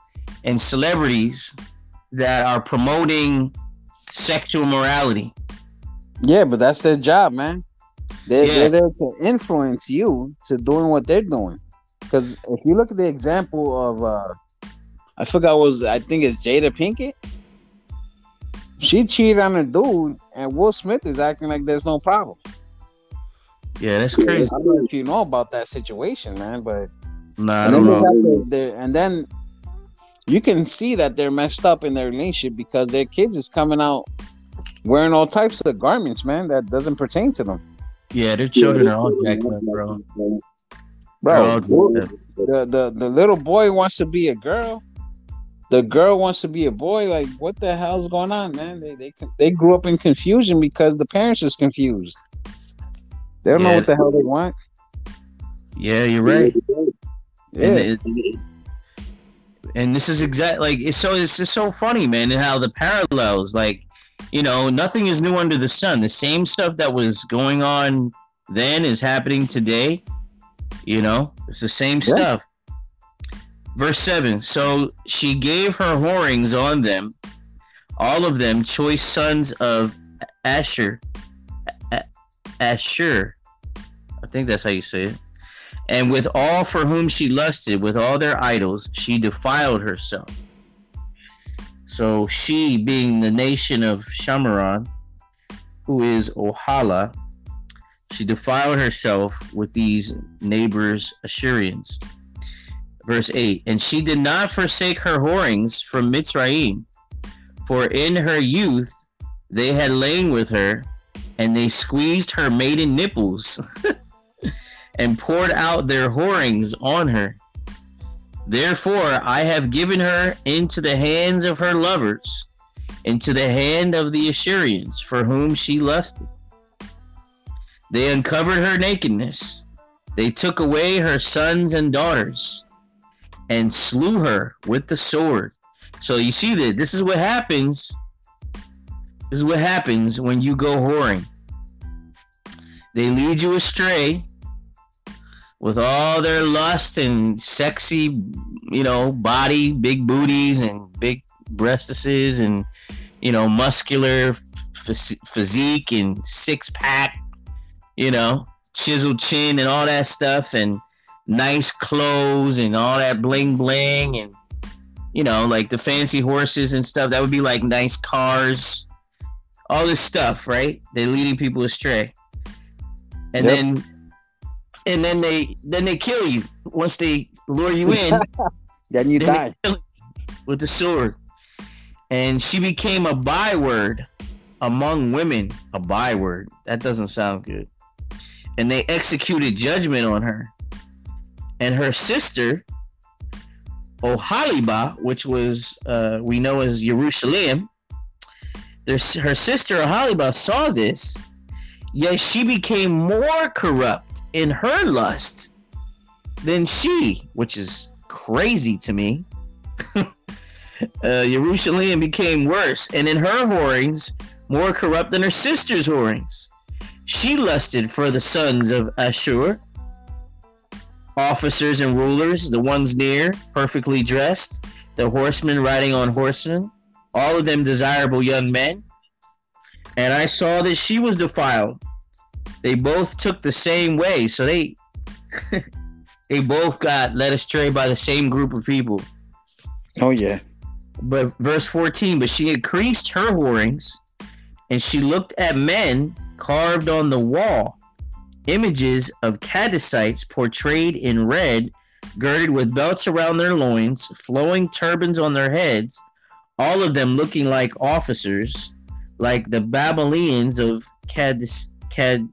and celebrities that are promoting sexual morality. Yeah, but that's their job, man. They're there to influence you to doing what they're doing. Because if you look at the example of, I think it's Jada Pinkett. She cheated on a dude, and Will Smith is acting like there's no problem. Yeah, that's crazy. I don't know if you know about that situation, man, but I don't know. And then you can see that they're messed up in their relationship because their kids is coming out wearing all types of garments, man, that doesn't pertain to them. Yeah, their children are all jacked up, bro. Bro, the little boy wants to be a girl. The girl wants to be a boy. Like, what the hell's going on, man? They grew up in confusion because the parents is confused. They don't know what the hell they want. Yeah, you're right. Yeah. And this is it's just so funny, man, and how the parallels, like, you know, nothing is new under the sun. The same stuff that was going on then is happening today. You know, it's the same stuff. Verse 7. So she gave her whorings on them, all of them choice sons of Asher. Asher. I think that's how you say it. And with all for whom she lusted, with all their idols, she defiled herself. So she, being the nation of Shamaron, who is Ohala, she defiled herself with these neighbors Ashurians. Verse 8, and she did not forsake her whorings from Mitzrayim, for in her youth they had lain with her, and they squeezed her maiden nipples and poured out their whorings on her. Therefore I have given her into the hands of her lovers, into the hand of the Ashurians, for whom she lusted. They uncovered her nakedness. They took away her sons and daughters, and slew her with the sword. So you see that this is what happens. This is what happens when you go whoring. They lead you astray with all their lust and sexy, you know, body, big booties and big breastises and, you know, muscular physique and six pack, you know, chiseled chin and all that stuff, and nice clothes and all that bling bling, and, you know, like the fancy horses and stuff. That would be like nice cars, all this stuff, right? They're leading people astray. And then they kill you once they lure you in. Then you die with the sword. And she became a byword among women. A byword. That doesn't sound good. And they executed judgment on her. And her sister, Oholiba, which was we know as Jerusalem, her sister Oholiba saw this, yet she became more corrupt in her lust than she, which is crazy to me. Jerusalem became worse, and in her whorings, more corrupt than her sister's whorings. She lusted for the sons of Ashur, officers and rulers, the ones near, perfectly dressed, the horsemen riding on horsemen, all of them desirable young men. And I saw that she was defiled. They both took the same way, so they they both got led astray by the same group of people. Oh yeah. But verse 14, but she increased her whorings, and she looked at men carved on the wall, images of Cadicites portrayed in red, girded with belts around their loins, flowing turbans on their heads, all of them looking like officers, like the Babylonians of Kasdium,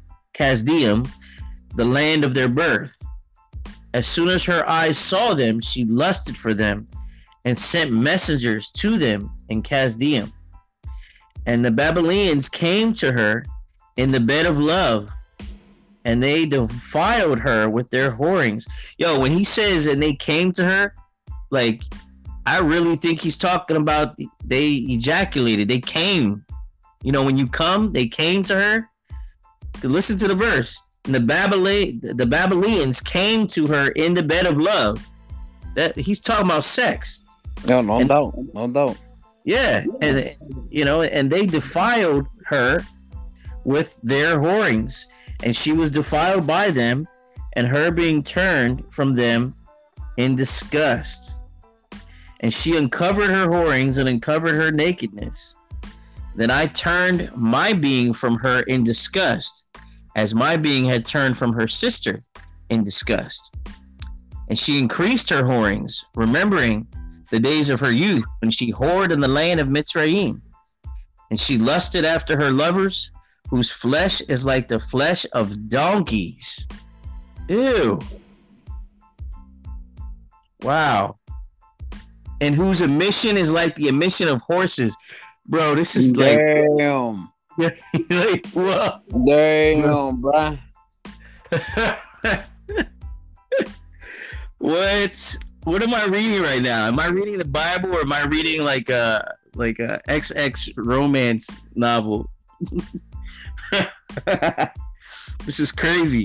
the land of their birth. As soon as her eyes saw them, she lusted for them and sent messengers to them in Kasdium. And the Babylonians came to her in the bed of love, and they defiled her with their whorings. Yo, when he says, and they came to her, like, I really think he's talking about they ejaculated. They came. You know, when you come, they came to her. Listen to the verse. And the Babylonians came to her in the bed of love. That he's talking about sex. No And- doubt. No doubt. Yeah, and and they defiled her with their whorings, and she was defiled by them, and her being turned from them in disgust. And she uncovered her whorings and uncovered her nakedness. Then I turned my being from her in disgust, as my being had turned from her sister in disgust. And she increased her whorings, remembering the days of her youth, when she whored in the land of Mitzrayim. And she lusted after her lovers, whose flesh is like the flesh of donkeys. Ew. Wow. And whose emission is like the emission of horses. Bro, this is like, Damn. like whoa. Damn, bruh. What am I reading right now? Am I reading the Bible, or am I reading like a XX romance novel? This is crazy.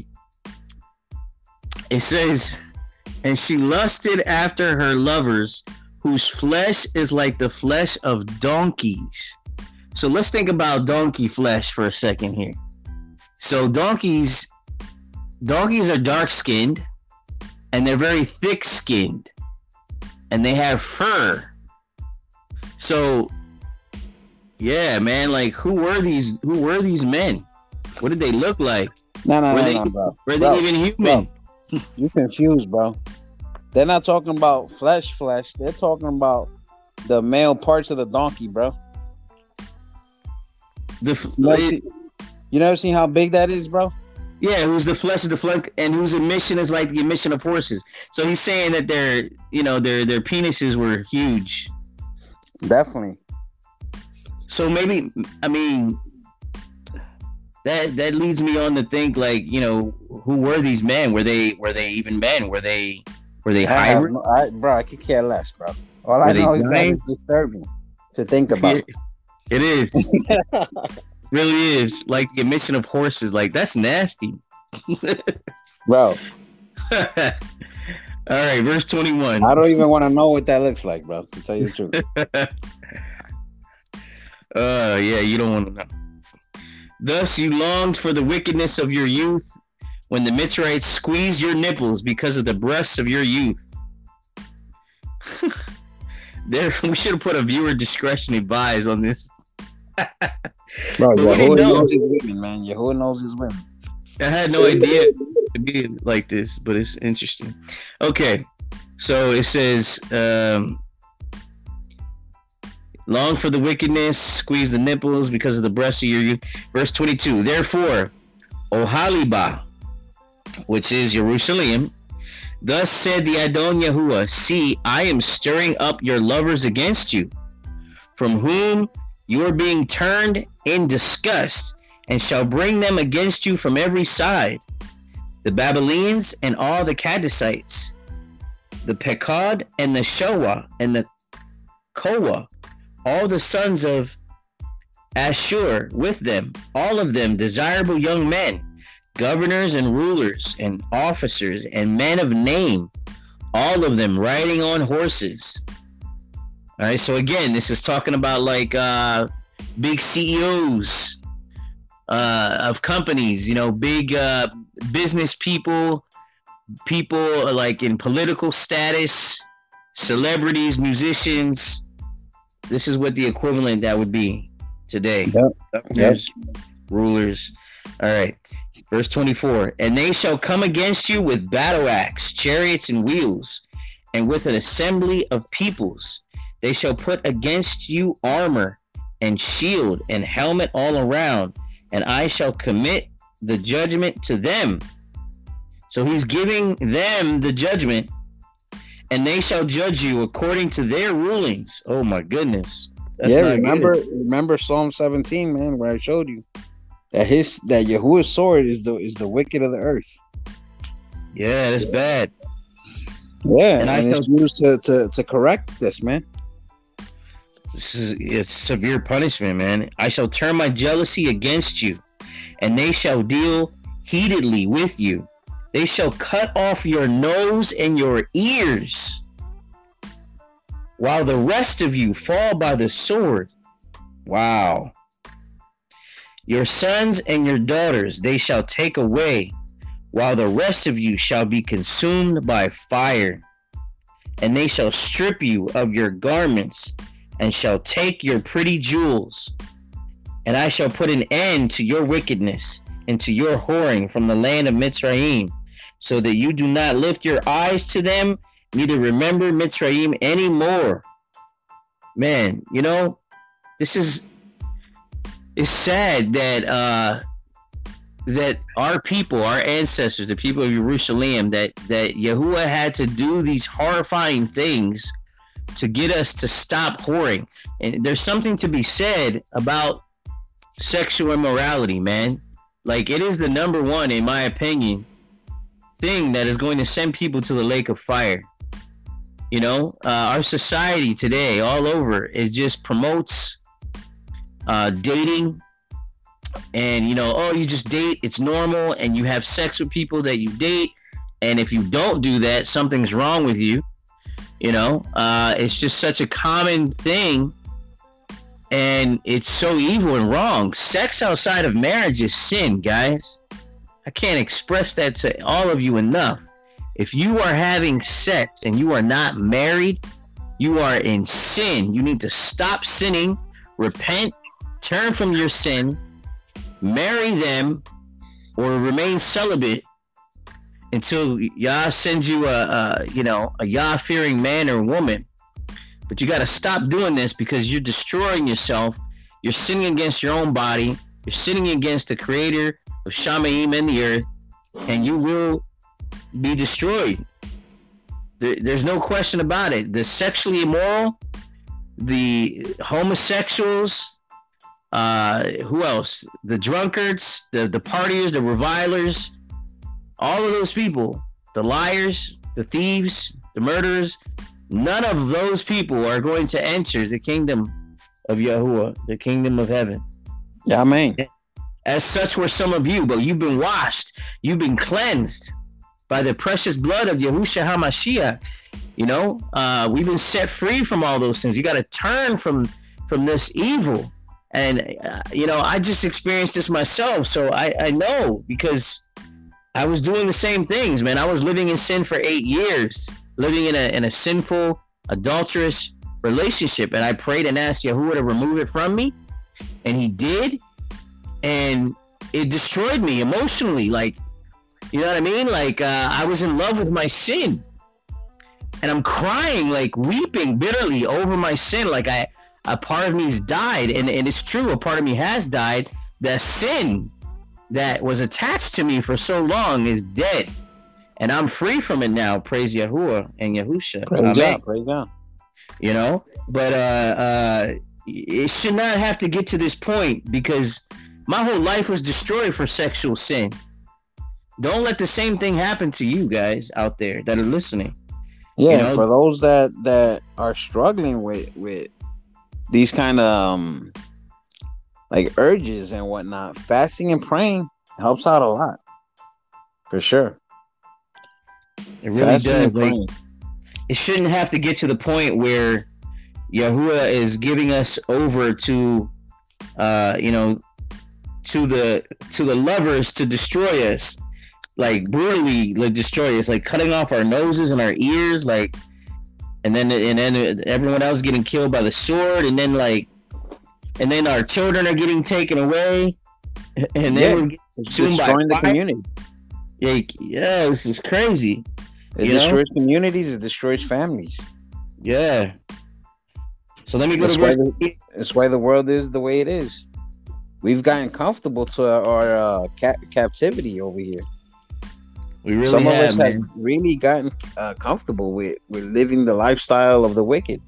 It says, and she lusted after her lovers, whose flesh is like the flesh of donkeys. So let's think about donkey flesh for a second here. So donkeys are dark skinned, and they're very thick skinned, and they have fur. So yeah, man, like who were these men? What did they look like? No, Were bro. they even human? Bro, you confused, bro. They're not talking about flesh. They're talking about the male parts of the donkey, bro. You never seen how big that is, bro? Yeah, who's the flesh of the flesh, and whose emission is like the emission of horses. So he's saying that their penises were huge. Definitely. So maybe, I mean, that leads me on to think, like, who were these men? Were they even men? Were they hybrid? Bro, I could care less, bro. All I know is that it's disturbing to think about. It is. Really is. Like the emission of horses. Like, that's nasty. Bro. All right, verse 21. I don't even want to know what that looks like, bro, to tell you the truth. Yeah, you don't want to know. Thus you longed for the wickedness of your youth, when the Mitzrayites squeezed your nipples because of the breasts of your youth. We should have put a viewer discretion advised on this. Bro, Yahuwah knows his women, man. Yahuwah knows his women. I had no idea it'd be like this, but it's interesting. Okay, so it says, long for the wickedness, squeeze the nipples because of the breasts of your youth. Verse 22, therefore, Ohaliba, which is Jerusalem, thus said the Adon Yahuwah, see, I am stirring up your lovers against you, from whom you are being turned in disgust, and shall bring them against you from every side, the Babylonians and all the Kadesites, the Pekod and the Shoah and the Koah, all the sons of Ashur with them, all of them desirable young men, governors and rulers and officers and men of name, all of them riding on horses. All right, so again, this is talking about like big CEOs of companies, big business people like in political status, celebrities, musicians. This is what the equivalent that would be today. Yep. Rulers. All right. Verse 24. And they shall come against you with battle axe, chariots and wheels, and with an assembly of peoples. They shall put against you armor and shield and helmet all around, and I shall commit the judgment to them. So he's giving them the judgment, and they shall judge you according to their rulings. Oh my goodness. That's remember Psalm 17, man, where I showed you that Yahuwah's sword is the wicked of the earth. Yeah, that's bad. Yeah, and it's used to correct this, man. It's severe punishment, man. I shall turn my jealousy against you, and they shall deal heatedly with you. They shall cut off your nose and your ears. while the rest of you fall by the sword. Wow. Your sons and your daughters they shall take away, while the rest of you shall be consumed by fire. And they shall strip you of your garments, and shall take your pretty jewels. And I shall put an end to your wickedness, and to your whoring from the land of Mitzrayim, so that you do not lift your eyes to them, neither remember Mitzrayim anymore. Man, you know, it's sad that that our people, our ancestors, the people of Jerusalem, that Yahuwah had to do these horrifying things to get us to stop whoring. And there's something to be said about sexual immorality, man. Like, it is the number one, in my opinion, thing that is going to send people to the lake of fire. You know, our society today all over, it just promotes dating. And, you know, oh, you just date, it's normal, and you have sex with people that you date. And if you don't do that, something's wrong with you. You know, it's just such a common thing. And it's so evil and wrong. Sex outside of marriage is sin, guys. I can't express that to all of you enough. If you are having sex and you are not married, you are in sin. You need to stop sinning, repent, turn from your sin, marry them, or remain celibate until Yah sends you a Yah-fearing man or woman. But you got to stop doing this, because you're destroying yourself. You're sinning against your own body. You're sinning against the creator of Shamayim and the earth, and you will be destroyed. There's no question about it. The sexually immoral, the homosexuals, who else? The drunkards, the partiers, the revilers, all of those people, the liars, the thieves, the murderers, none of those people are going to enter the kingdom of Yahuwah, the kingdom of heaven. Yeah, amen. As such were some of you, but you've been washed, you've been cleansed by the precious blood of Yahushua HaMashiach. You know, we've been set free from all those things. You got to turn from this evil. And, you know, I just experienced this myself. So I know, because I was doing the same things, man. I was living in sin for 8 years, living in a sinful, adulterous relationship. And I prayed and asked Yahuwah to remove it from me. And he did. And it destroyed me emotionally. Like, you know what I mean? Like, I was in love with my sin. And I'm crying, like weeping bitterly over my sin. Like, a part of me has died. And it's true, a part of me has died. The sin that was attached to me for so long is dead. And I'm free from it now. Praise Yahuwah and Yahusha. Praise God, praise God. You know? But it should not have to get to this point, because my whole life was destroyed for sexual sin. Don't let the same thing happen to you guys out there that are listening. Yeah, you know? For those that are struggling with these kind of like urges and whatnot, fasting and praying helps out a lot. For sure. It really does. Like, it shouldn't have to get to the point where Yahuwah is giving us over to to the lovers to destroy us, like brutally, like destroy us, like cutting off our noses and our ears, like, and then everyone else getting killed by the sword, and then our children are getting taken away, and then we're getting consumed by the community. Yeah, this is crazy. It destroys communities. It destroys families. Yeah. So let me go to verse. That's why the world is the way it is. We've gotten comfortable to our captivity over here. We really have really gotten comfortable with living the lifestyle of the wicked,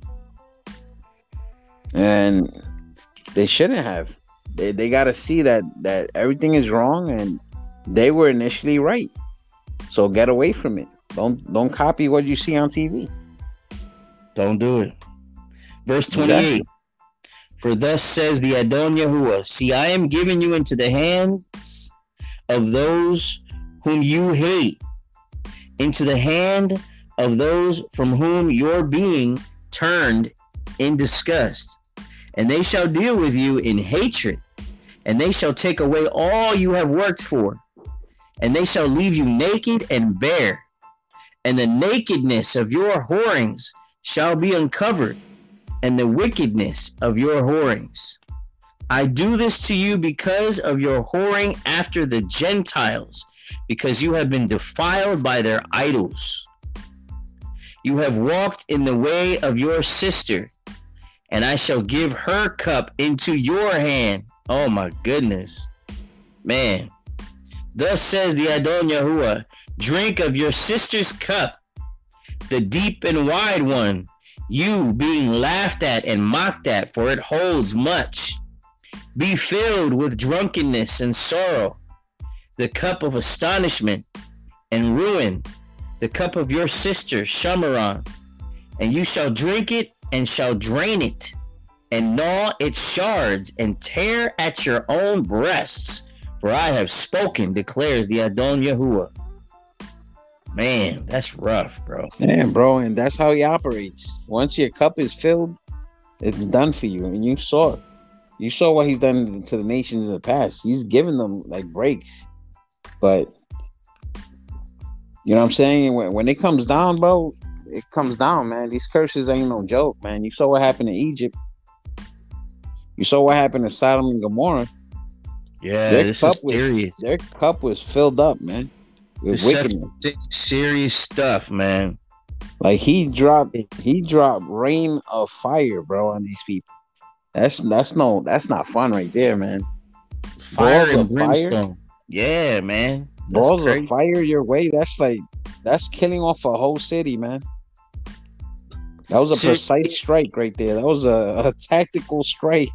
and they shouldn't have. They got to see that everything is wrong, and they were initially right. So get away from it. Don't copy what you see on TV. Don't do it. Verse 28. Exactly. For thus says the Adon Yahuwah, see, I am giving you into the hands of those whom you hate, into the hand of those from whom your being turned in disgust, and they shall deal with you in hatred, and they shall take away all you have worked for, and they shall leave you naked and bare, and the nakedness of your whorings shall be uncovered, and the wickedness of your whorings. I do this to you because of your whoring after the Gentiles, because you have been defiled by their idols. You have walked in the way of your sister, and I shall give her cup into your hand. Oh my goodness. Man. Thus says the Adon Yahuwah, drink of your sister's cup, the deep and wide one, you being laughed at and mocked at, for it holds much. Be filled with drunkenness and sorrow, the cup of astonishment and ruin, the cup of your sister Shamaron, and you shall drink it and shall drain it, and gnaw its shards, and tear at your own breasts, for I have spoken, declares the Adon Yahuwah. Man, that's rough, bro. Man, bro, and that's how he operates. Once your cup is filled, it's done for you, and you saw it. You saw what he's done to the nations in the past. He's given them like breaks, but you know what I'm saying? When it comes down, bro, it comes down, man. These curses ain't no joke, man. You saw what happened in Egypt. You saw what happened to Sodom and Gomorrah. Yeah, this is serious. Their cup was filled up, man, with wickedness. Serious stuff, man. Like he dropped rain of fire, bro, on these people. That's not fun right there, man. Fire and brimstone. Yeah, man. Balls of fire your way. That's killing off a whole city, man. That was a precise strike right there. That was a tactical strike.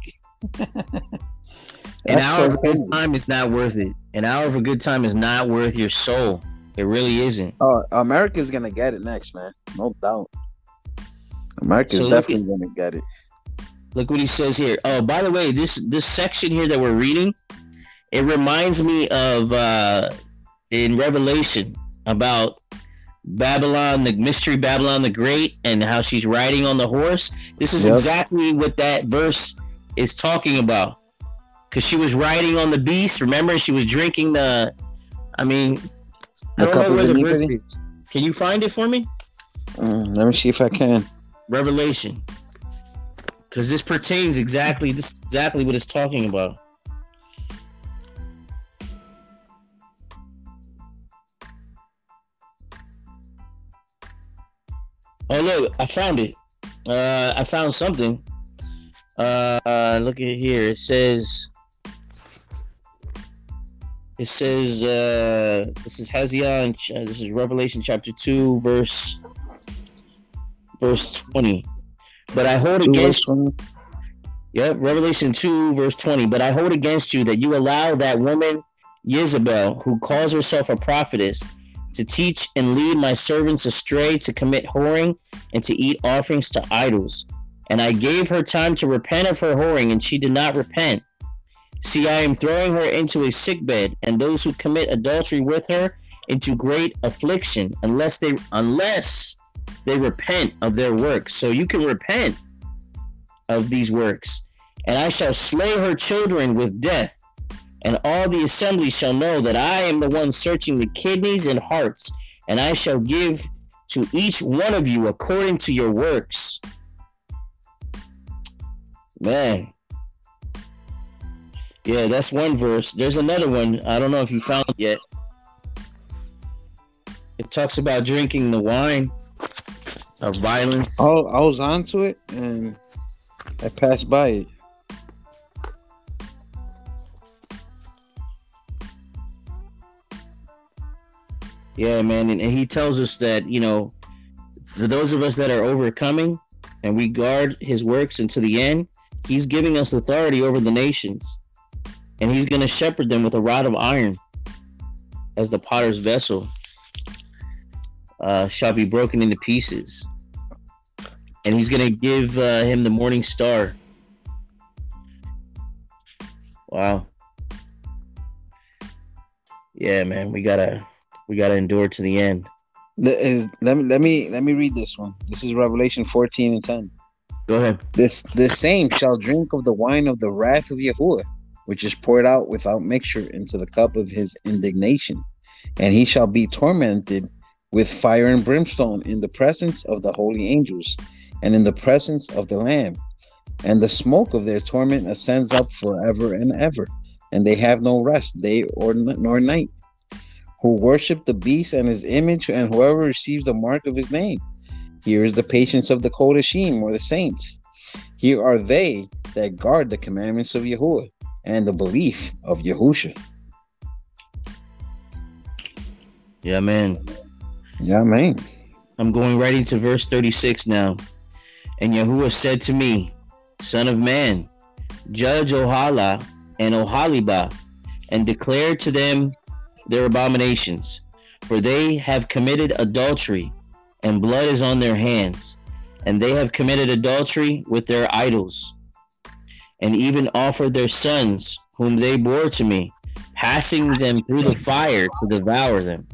An hour of a good time is not worth it. An hour of a good time is not worth your soul. It really isn't. America's gonna get it next, man. No doubt. America's definitely gonna get it. Look what he says here. Oh, by the way, this section here that we're reading, it reminds me of in Revelation about Babylon, the mystery Babylon the Great, and how she's riding on the horse. This is exactly what that verse is talking about. Because she was riding on the beast. Remember, she was drinking the. I don't know where the verse is. Can you find it for me? Let me see if I can. Revelation. Because this pertains exactly. This is exactly what it's talking about. Oh look, I found it. I found something. Look at here. It says. This is Hosea, and this is Revelation chapter 2, verse 20. But I hold against you. Yep, Revelation 2, verse 20. But I hold against you that you allow that woman Jezebel, who calls herself a prophetess, to teach and lead my servants astray, to commit whoring, and to eat offerings to idols. And I gave her time to repent of her whoring, and she did not repent. See, I am throwing her into a sickbed, and those who commit adultery with her into great affliction, unless they repent of their works. So you can repent of these works. And I shall slay her children with death, and all the assembly shall know that I am the one searching the kidneys and hearts, and I shall give to each one of you according to your works. Man. Yeah, that's one verse. There's another one. I don't know if you found it yet. It talks about drinking the wine of violence. Oh, I was onto it and I passed by it. Yeah, man. And he tells us that, you know, for those of us that are overcoming and we guard his works unto the end, he's giving us authority over the nations. And he's going to shepherd them with a rod of iron, as the potter's vessel shall be broken into pieces. And he's going to give him the morning star. Wow. Yeah, man, we gotta endure to the end. Let me read this one. This is Revelation 14:10. Go ahead. The same shall drink of the wine of the wrath of Yahuwah, which is poured out without mixture into the cup of his indignation. And he shall be tormented with fire and brimstone in the presence of the holy angels and in the presence of the Lamb. And the smoke of their torment ascends up forever and ever, and they have no rest, day or nor night, who worship the beast and his image, and whoever receives the mark of his name. Here is the patience of the Kodashim, or the saints. Here are they that guard the commandments of Yahuwah and the belief of Yahusha. Yeah, man. Yeah, man. I'm going right into verse 36 now. And Yahuwah said to me, Son of man, judge Ohala and Oholiba, and declare to them their abominations, for they have committed adultery, and blood is on their hands, and they have committed adultery with their idols, and even offered their sons, whom they bore to me, passing them through the fire to devour them.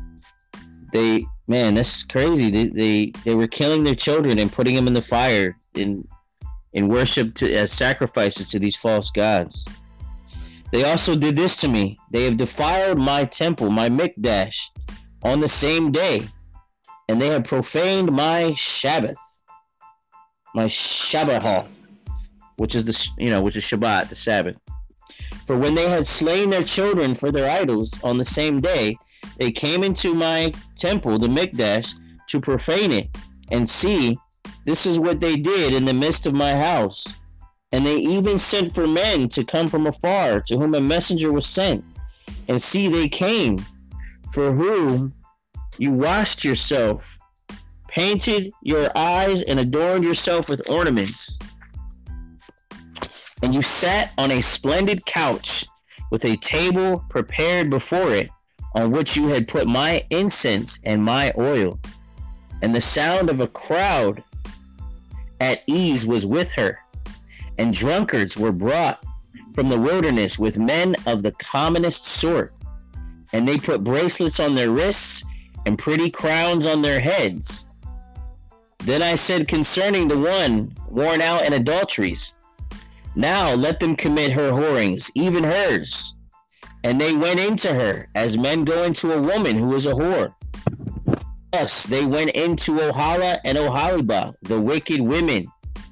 Man, that's crazy. They were killing their children and putting them in the fire in worship as sacrifices to these false gods. They also did this to me. They have defiled my temple, my mikdash, on the same day, and they have profaned my Shabbath, my Shabbat, which is Shabbat, the Sabbath. For when they had slain their children for their idols on the same day, they came into my temple, the mikdash, to profane it. And see, this is what they did in the midst of my house. And they even sent for men to come from afar, to whom a messenger was sent. And see, they came, for whom you washed yourself, painted your eyes, and adorned yourself with ornaments. And you sat on a splendid couch, with a table prepared before it, on which you had put my incense and my oil. And the sound of a crowd at ease was with her. And drunkards were brought from the wilderness with men of the commonest sort. And they put bracelets on their wrists and pretty crowns on their heads. Then I said concerning the one worn out in adulteries, now let them commit her whorings, even hers. And they went into her as men go into a woman who is a whore. Thus they went into Ohala and Oholiba, the wicked women.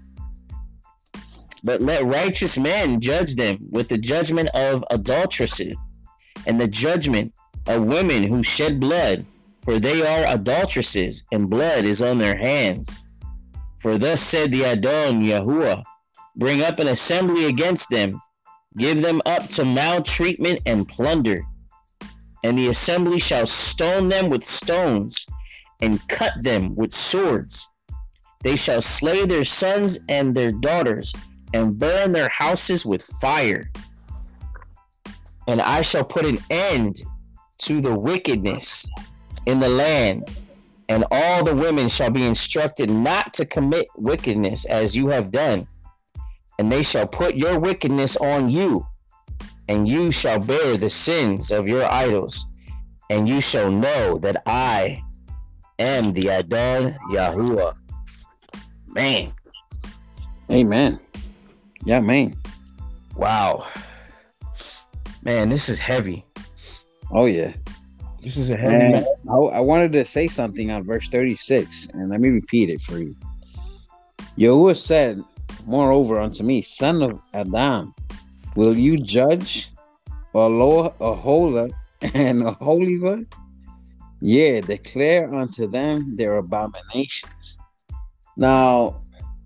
But let righteous men judge them with the judgment of adulteresses, and the judgment of women who shed blood, for they are adulteresses, and blood is on their hands. For thus said the Adon Yahuwah, bring up an assembly against them, give them up to maltreatment and plunder. And the assembly shall stone them with stones, and cut them with swords. They shall slay their sons and their daughters, and burn their houses with fire. And I shall put an end to the wickedness in the land, and all the women shall be instructed not to commit wickedness as you have done. And they shall put your wickedness on you, and you shall bear the sins of your idols, and you shall know that I am the Adon Yahuwah. Man. Amen. Yeah, man. Wow. Man, this is heavy. Oh, yeah. This is a heavy man. I wanted to say something on verse 36, and let me repeat it for you. Yahuwah said, moreover unto me, son of Adam, will you judge Ahola and Oholiba? Yea, declare unto them their abominations. Now,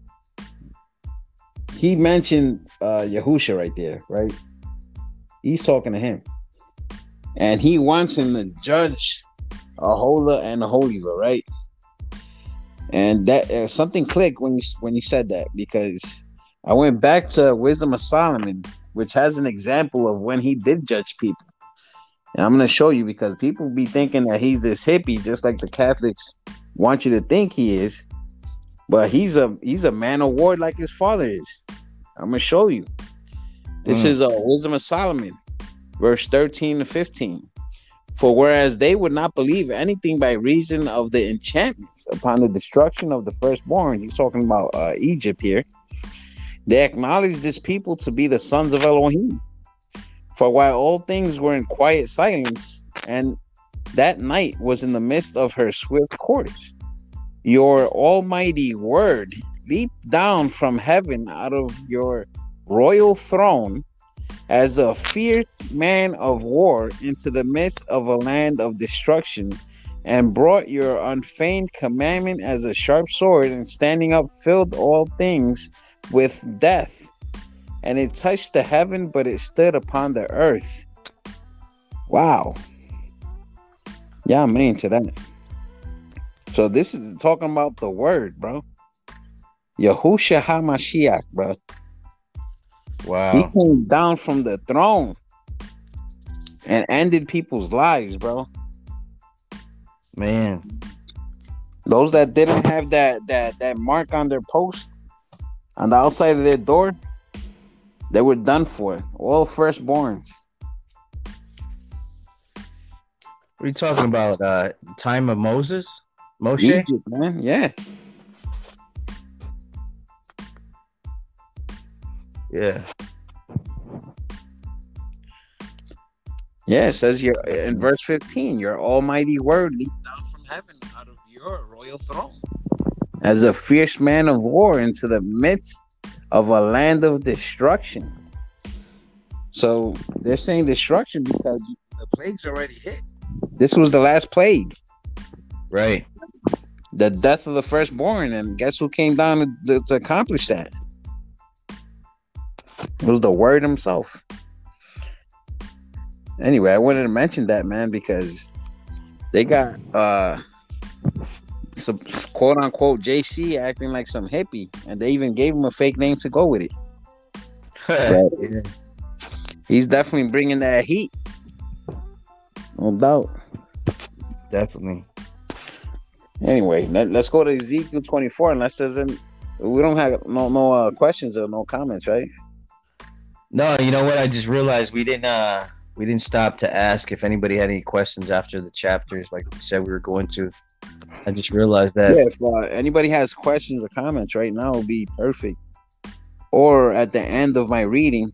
he mentioned Yahusha right there, right? He's talking to him. And he wants him to judge Ahola and Oholiba, right? And that something clicked when you said that, because I went back to Wisdom of Solomon, which has an example of when he did judge people. And I'm going to show you, because people be thinking that he's this hippie, just like the Catholics want you to think he is. But he's a man of war like his father is. I'm going to show you. This is Wisdom of Solomon, verse 13 to 15. For whereas they would not believe anything by reason of the enchantments upon the destruction of the firstborn, he's talking about Egypt here, they acknowledged this people to be the sons of Elohim. For while all things were in quiet silence, and that night was in the midst of her swift course, your almighty word leaped down from heaven out of your royal throne as a fierce man of war into the midst of a land of destruction, and brought your unfeigned commandment as a sharp sword, and standing up filled all things with death. And it touched the heaven, but it stood upon the earth. Wow. Yeah, I'm into that. So this is talking about the word, bro. Yahushua HaMashiach, bro. Wow. He came down from the throne and ended people's lives, bro. Man. Those that didn't have that mark on their post, on the outside of their door, they were done for. All firstborns. What are you talking about? Time of Moses? Moshe? Egypt, man. Yeah. Yeah. Yeah, it says here in verse 15, your almighty word leaped down from heaven out of your royal throne as a fierce man of war into the midst of a land of destruction. So they're saying destruction because the plagues already hit. This was the last plague. Right. The death of the firstborn. And guess who came down to accomplish that? It was the word himself. Anyway, I wanted to mention that, man, because they got some quote unquote JC acting like some hippie, and they even gave him a fake name to go with it. Yeah. He's definitely bringing that heat, no doubt. Definitely. Anyway, let's go to Ezekiel 24, unless there's we don't have no questions or no comments, right? No, you know what? I just realized we didn't stop to ask if anybody had any questions after the chapters, like we said we were going to. I just realized that. Yeah, if anybody has questions or comments right now, it'll be perfect. Or at the end of my reading.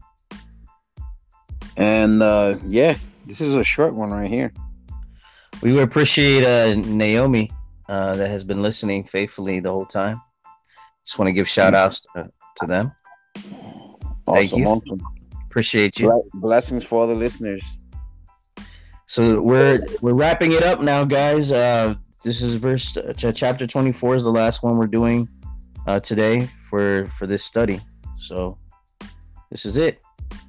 And yeah, this is a short one right here. We would appreciate Naomi that has been listening faithfully the whole time. Just want to give shout outs to them. Thank you. Awesome. Appreciate you. Blessings for all the listeners. So we're wrapping it up now, guys. This is chapter 24 is the last one we're doing today for this study. So this is it.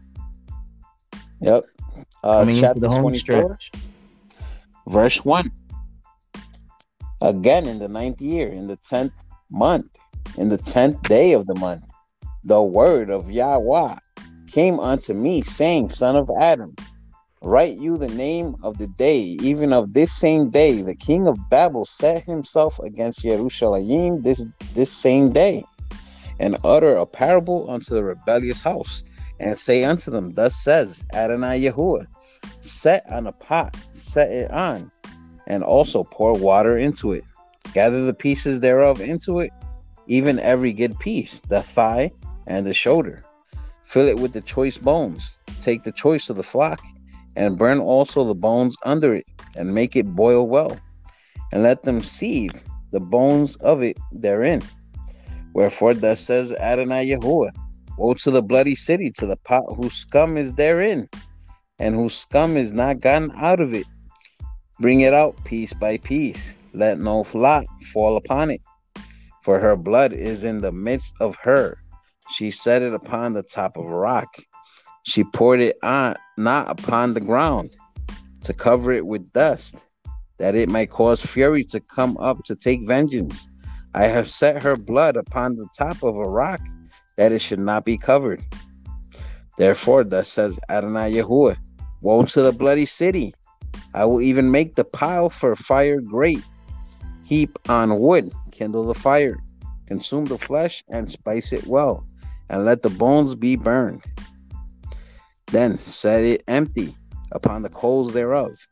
Yep. Chapter the home 24, stretch. verse 1. Again, in the 9th year, in the 10th month, in the 10th day of the month, the word of Yahweh came unto me, saying, Son of Adam, write you the name of the day, even of this same day, the king of Babel set himself against Jerusalem this same day, and utter a parable unto the rebellious house, and say unto them, Thus says Adonai Yahuwah, set on a pot, set it on, and also pour water into it. Gather the pieces thereof into it, even every good piece, the thigh and the shoulder. Fill it with the choice bones. Take the choice of the flock, and burn also the bones under it, and make it boil well, and let them seethe the bones of it therein. Wherefore thus says Adonai Yahuwah, woe to the bloody city, to the pot whose scum is therein, and whose scum is not gotten out of it. Bring it out piece by piece. Let no lot fall upon it. For her blood is in the midst of her. She set it upon the top of a rock. She poured it on, not upon the ground, to cover it with dust, that it might cause fury to come up to take vengeance. I have set her blood upon the top of a rock, that it should not be covered. Therefore, thus says Adonai Yahuwah, woe to the bloody city. I will even make the pile for fire great. Heap on wood, kindle the fire, consume the flesh, and spice it well, and let the bones be burned. Then set it empty upon the coals thereof.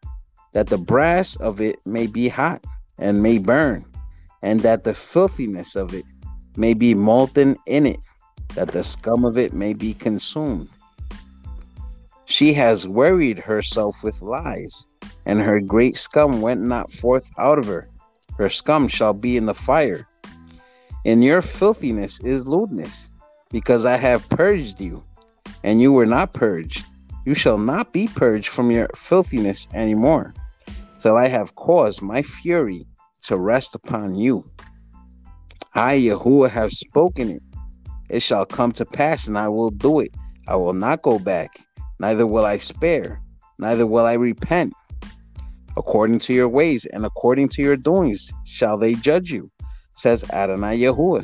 that the brass of it may be hot and may burn, and that the filthiness of it may be molten in it, that the scum of it may be consumed. She has worried herself with lies, and her great scum went not forth out of her. Her scum shall be in the fire. In your filthiness is lewdness, because I have purged you, and you were not purged. You shall not be purged from your filthiness any more, till I have caused my fury to rest upon you. I, Yahuwah, have spoken it. It shall come to pass, and I will do it. I will not go back, neither will I spare, neither will I repent. According to your ways and according to your doings shall they judge you, says Adonai Yahuwah.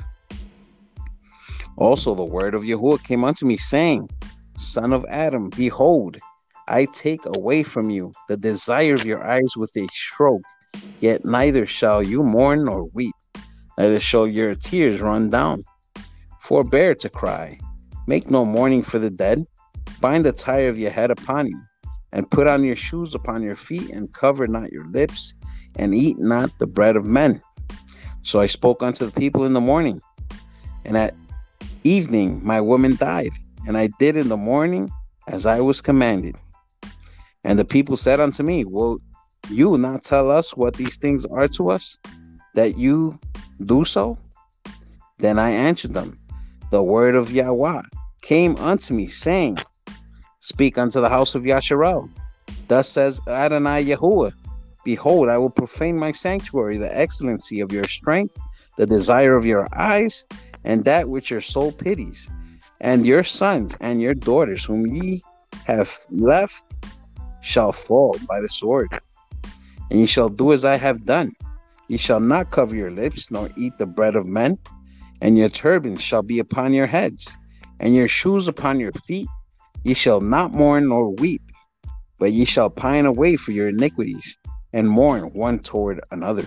Also the word of Yahuwah came unto me, saying, Son of Adam, behold, I take away from you the desire of your eyes with a stroke, yet neither shall you mourn nor weep, neither shall your tears run down. Forbear to cry, make no mourning for the dead, bind the tire of your head upon you, and put on your shoes upon your feet, and cover not your lips, and eat not the bread of men. So I spoke unto the people in the morning, and at evening my woman died, and I did in the morning as I was commanded. And the people said unto me, Will you not tell us what these things are to us, that you do so? Then I answered them, The word of Yahweh came unto me, saying, Speak unto the house of Yasharel. Thus says Adonai Yahuwah, Behold, I will profane my sanctuary, the excellency of your strength, the desire of your eyes, and that which your soul pities. And your sons and your daughters, whom ye have left, shall fall by the sword. And ye shall do as I have done. Ye shall not cover your lips, nor eat the bread of men. And your turbans shall be upon your heads, and your shoes upon your feet. Ye shall not mourn nor weep, but ye shall pine away for your iniquities, and mourn one toward another.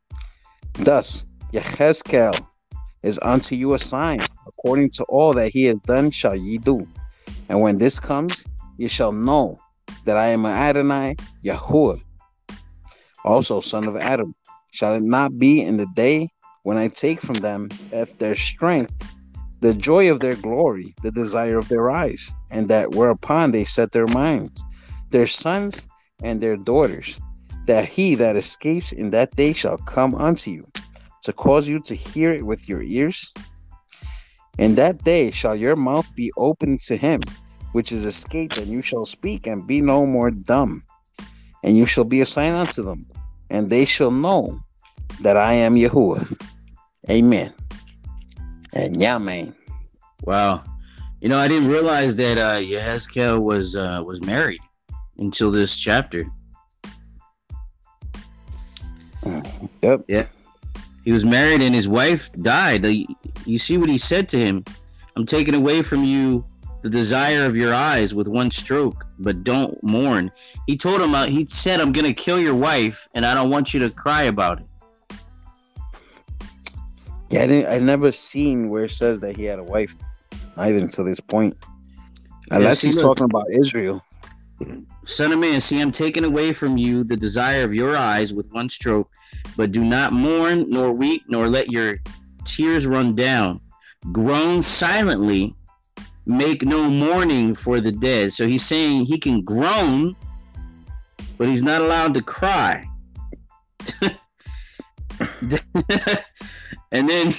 Thus Yehezkel is unto you a sign, according to all that he has done shall ye do. And when this comes, ye shall know that I am Adonai Yahuwah. Also, son of Adam, shall it not be in the day when I take from them their strength, the joy of their glory, the desire of their eyes, and that whereupon they set their minds, their sons and their daughters, that he that escapes in that day shall come unto you, to cause you to hear it with your ears? In that day shall your mouth be opened to him, which is escaped, and you shall speak, and be no more dumb. And you shall be a sign unto them, and they shall know that I am Yahuwah. Amen. And Yaman. Wow. You know, I didn't realize that Yehezkel was married until this chapter. Yep. Yeah. He was married and his wife died. You see what he said to him? I'm taking away from you the desire of your eyes with one stroke, but don't mourn. He told him, he said, I'm going to kill your wife and I don't want you to cry about it. Yeah, I never seen where it says that he had a wife either until this point. Unless he's talking about Israel. Son of man, see, I'm taking away from you the desire of your eyes with one stroke, but do not mourn, nor weep, nor let your tears run down. Groan silently, make no mourning for the dead. So he's saying he can groan, but he's not allowed to cry. And then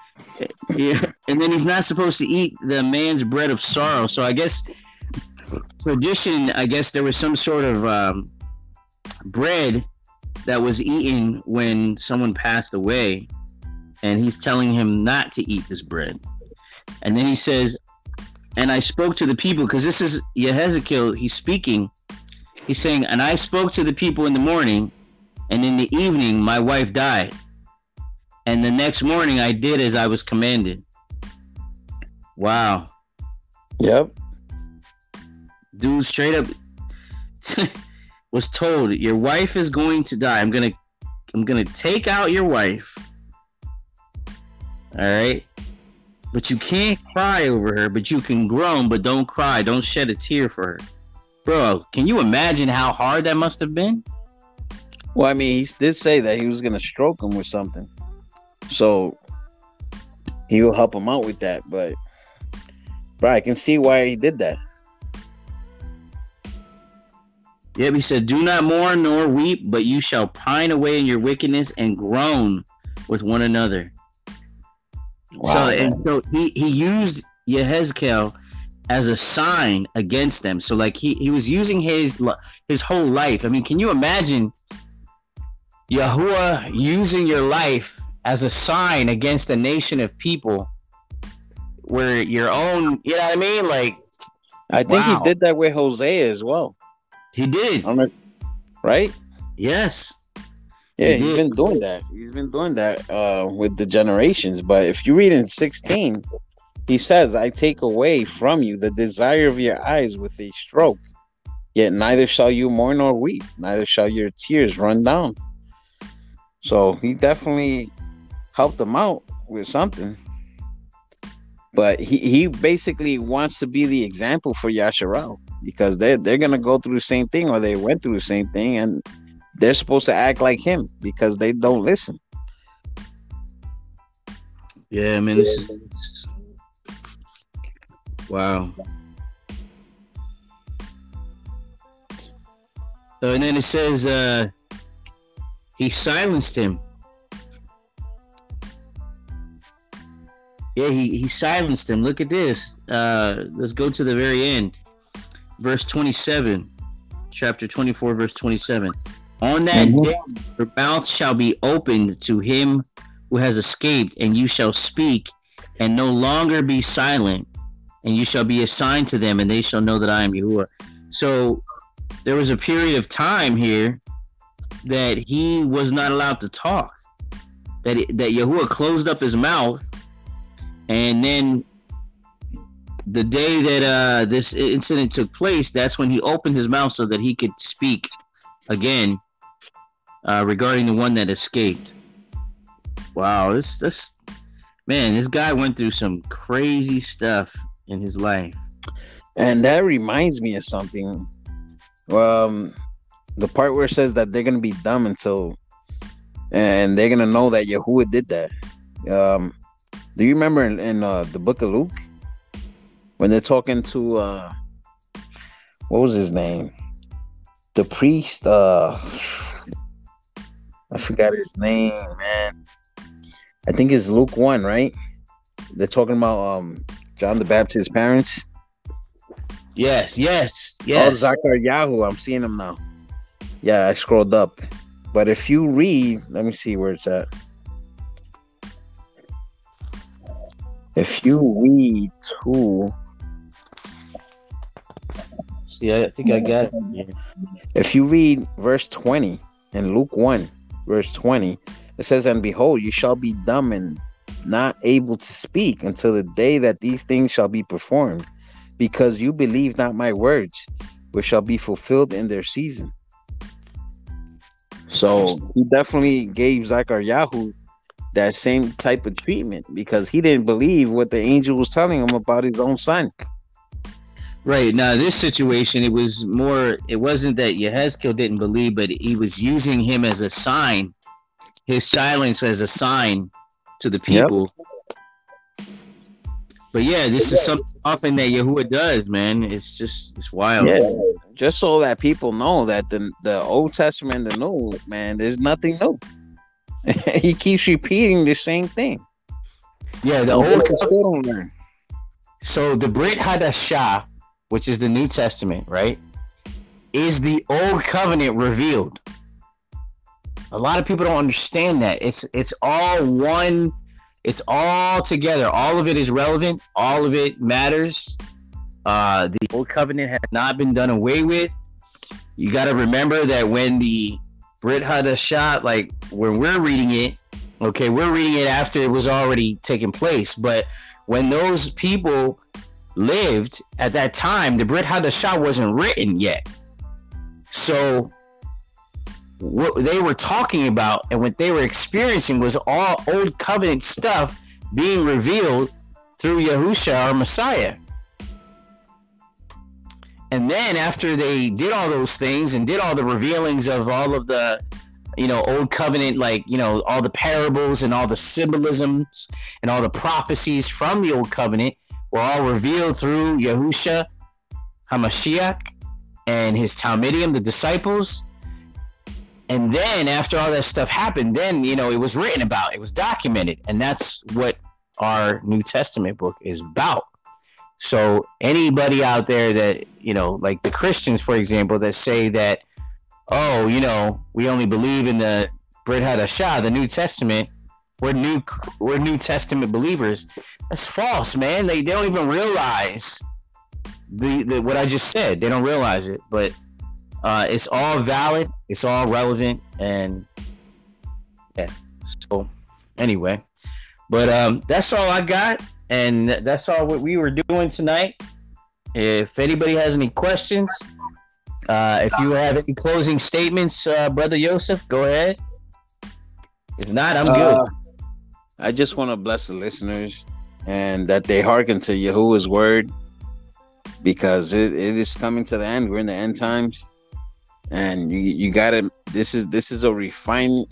he's not supposed to eat the man's bread of sorrow. So I guess tradition, there was some sort of bread that was eaten when someone passed away, and he's telling him not to eat this bread. And then he says, and I spoke to the people, because this is Yehezkel, he's speaking. He's saying, and I spoke to the people in the morning, and in the evening my wife died. And the next morning I did as I was commanded. Wow. Yep. Dude straight up was told, your wife is going to die. I'm gonna take out your wife. All right. But you can't cry over her, but you can groan, but don't cry. Don't shed a tear for her. Bro, can you imagine how hard that must have been? Well, I mean, he did say that he was gonna stroke him with something, so he will help him out with that. But, bro, I can see why he did that. Yep, he said, "Do not mourn nor weep, but you shall pine away in your wickedness and groan with one another." Wow, So he used Yehezkel as a sign against them. So like he was using his whole life. I mean, can you imagine Yahuwah using your life as a sign against a nation of people where your own, you know what I mean? Like, I think he did that with Hosea as well. He did. Right? Yes. Yeah, he's been doing that. He's been doing that with the generations. But if you read in 16, he says, "I take away from you the desire of your eyes with a stroke. Yet neither shall you mourn nor weep, neither shall your tears run down." So he definitely helped them out with something. But he basically wants to be the example for Yasharal, because they're going to go through the same thing, or they went through the same thing, and they're supposed to act like him because they don't listen. Yeah, I mean, this is wow. So, and then it says he silenced him. Yeah, he silenced him. Look at this. Let's go to the very end. Verse 27. Chapter 24, verse 27. On that day, your mouth shall be opened to him who has escaped, and you shall speak and no longer be silent, and you shall be a sign to them, and they shall know that I am Yahuwah. So there was a period of time here that he was not allowed to talk, that Yahuwah closed up his mouth, and then the day that this incident took place, that's when he opened his mouth so that he could speak again regarding the one that escaped. Wow, this guy went through some crazy stuff in his life. And that reminds me of something. The part where it says that they're gonna be dumb and they're gonna know that Yahuwah did that. Do you remember in the book of Luke when they're talking to what was his name? The priest. I forgot his name, man. I think it's Luke 1, right? They're talking about John the Baptist's parents. Yes. Oh, Zachariah. I'm seeing him now. Yeah, I scrolled up. But if you read, let me see where it's at. If you read to... See, I think I got it. Yeah. If you read verse 20 in Luke 1, verse 20, it says, "And behold, you shall be dumb and not able to speak until the day that these things shall be performed, because you believe not my words, which shall be fulfilled in their season." So he definitely gave Zachariah that same type of treatment because he didn't believe what the angel was telling him about his own son. Right. Now, this situation, it wasn't that Yehezkel didn't believe, but he was using him as a sign, his silence as a sign to the people. Yep. But yeah, this is something often that Yahuwah does, man. It's wild. Yeah. Just so that people know that the Old Testament and the New, man, there's nothing new. He keeps repeating the same thing. Yeah, the Old still don't learn. So the Brit Hadashah, which is the New Testament, right, is the Old Covenant revealed. A lot of people don't understand that. It's all one. It's all together. All of it is relevant. All of it matters. The Old Covenant has not been done away with. You got to remember that when the Brit Hadashah, like when we're reading it, okay, we're reading it after it was already taking place. But when those people lived at that time, the Brit Hadashah wasn't written yet. So what they were talking about and what they were experiencing was all Old Covenant stuff being revealed through Yahusha, our Messiah. And then after they did all those things and did all the revealings of all of the old covenant, like, all the parables and all the symbolisms and all the prophecies from the old covenant were all revealed through Yahusha HaMashiach and his Talmidim, the disciples. And then after all that stuff happened, then, it was written about, it was documented. And that's what our New Testament book is about. So anybody out there that, like the Christians, for example, that say that, we only believe in the Brit Hadashah, the New Testament, we're New Testament believers. That's false, man. They don't even realize the what I just said. They don't realize it, but it's all valid, it's all relevant, and yeah. So anyway, but that's all I got, and that's all what we were doing tonight. If anybody has any questions, if you have any closing statements, Brother Yosef, go ahead. If not, I'm good. I just want to bless the listeners and that they hearken to Yahuwah's word, because it is coming to the end. We're in the end times, and you gotta. This is a refining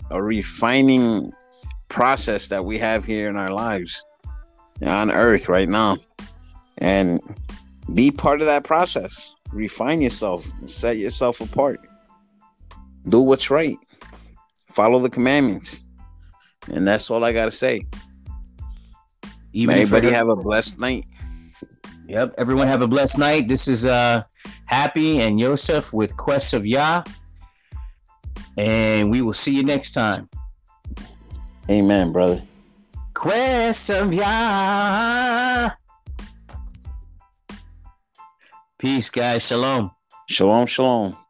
process that we have here in our lives on Earth right now, and be part of that process. Refine yourself, set yourself apart, do what's right, follow the commandments, and that's all I gotta say. Everybody have a blessed night. Yep, everyone have a blessed night. This is Happy and Yosef with Quests of Yah, and we will see you next time. Amen, brother. Quests of Yah. Peace, guys. Shalom. Shalom, shalom.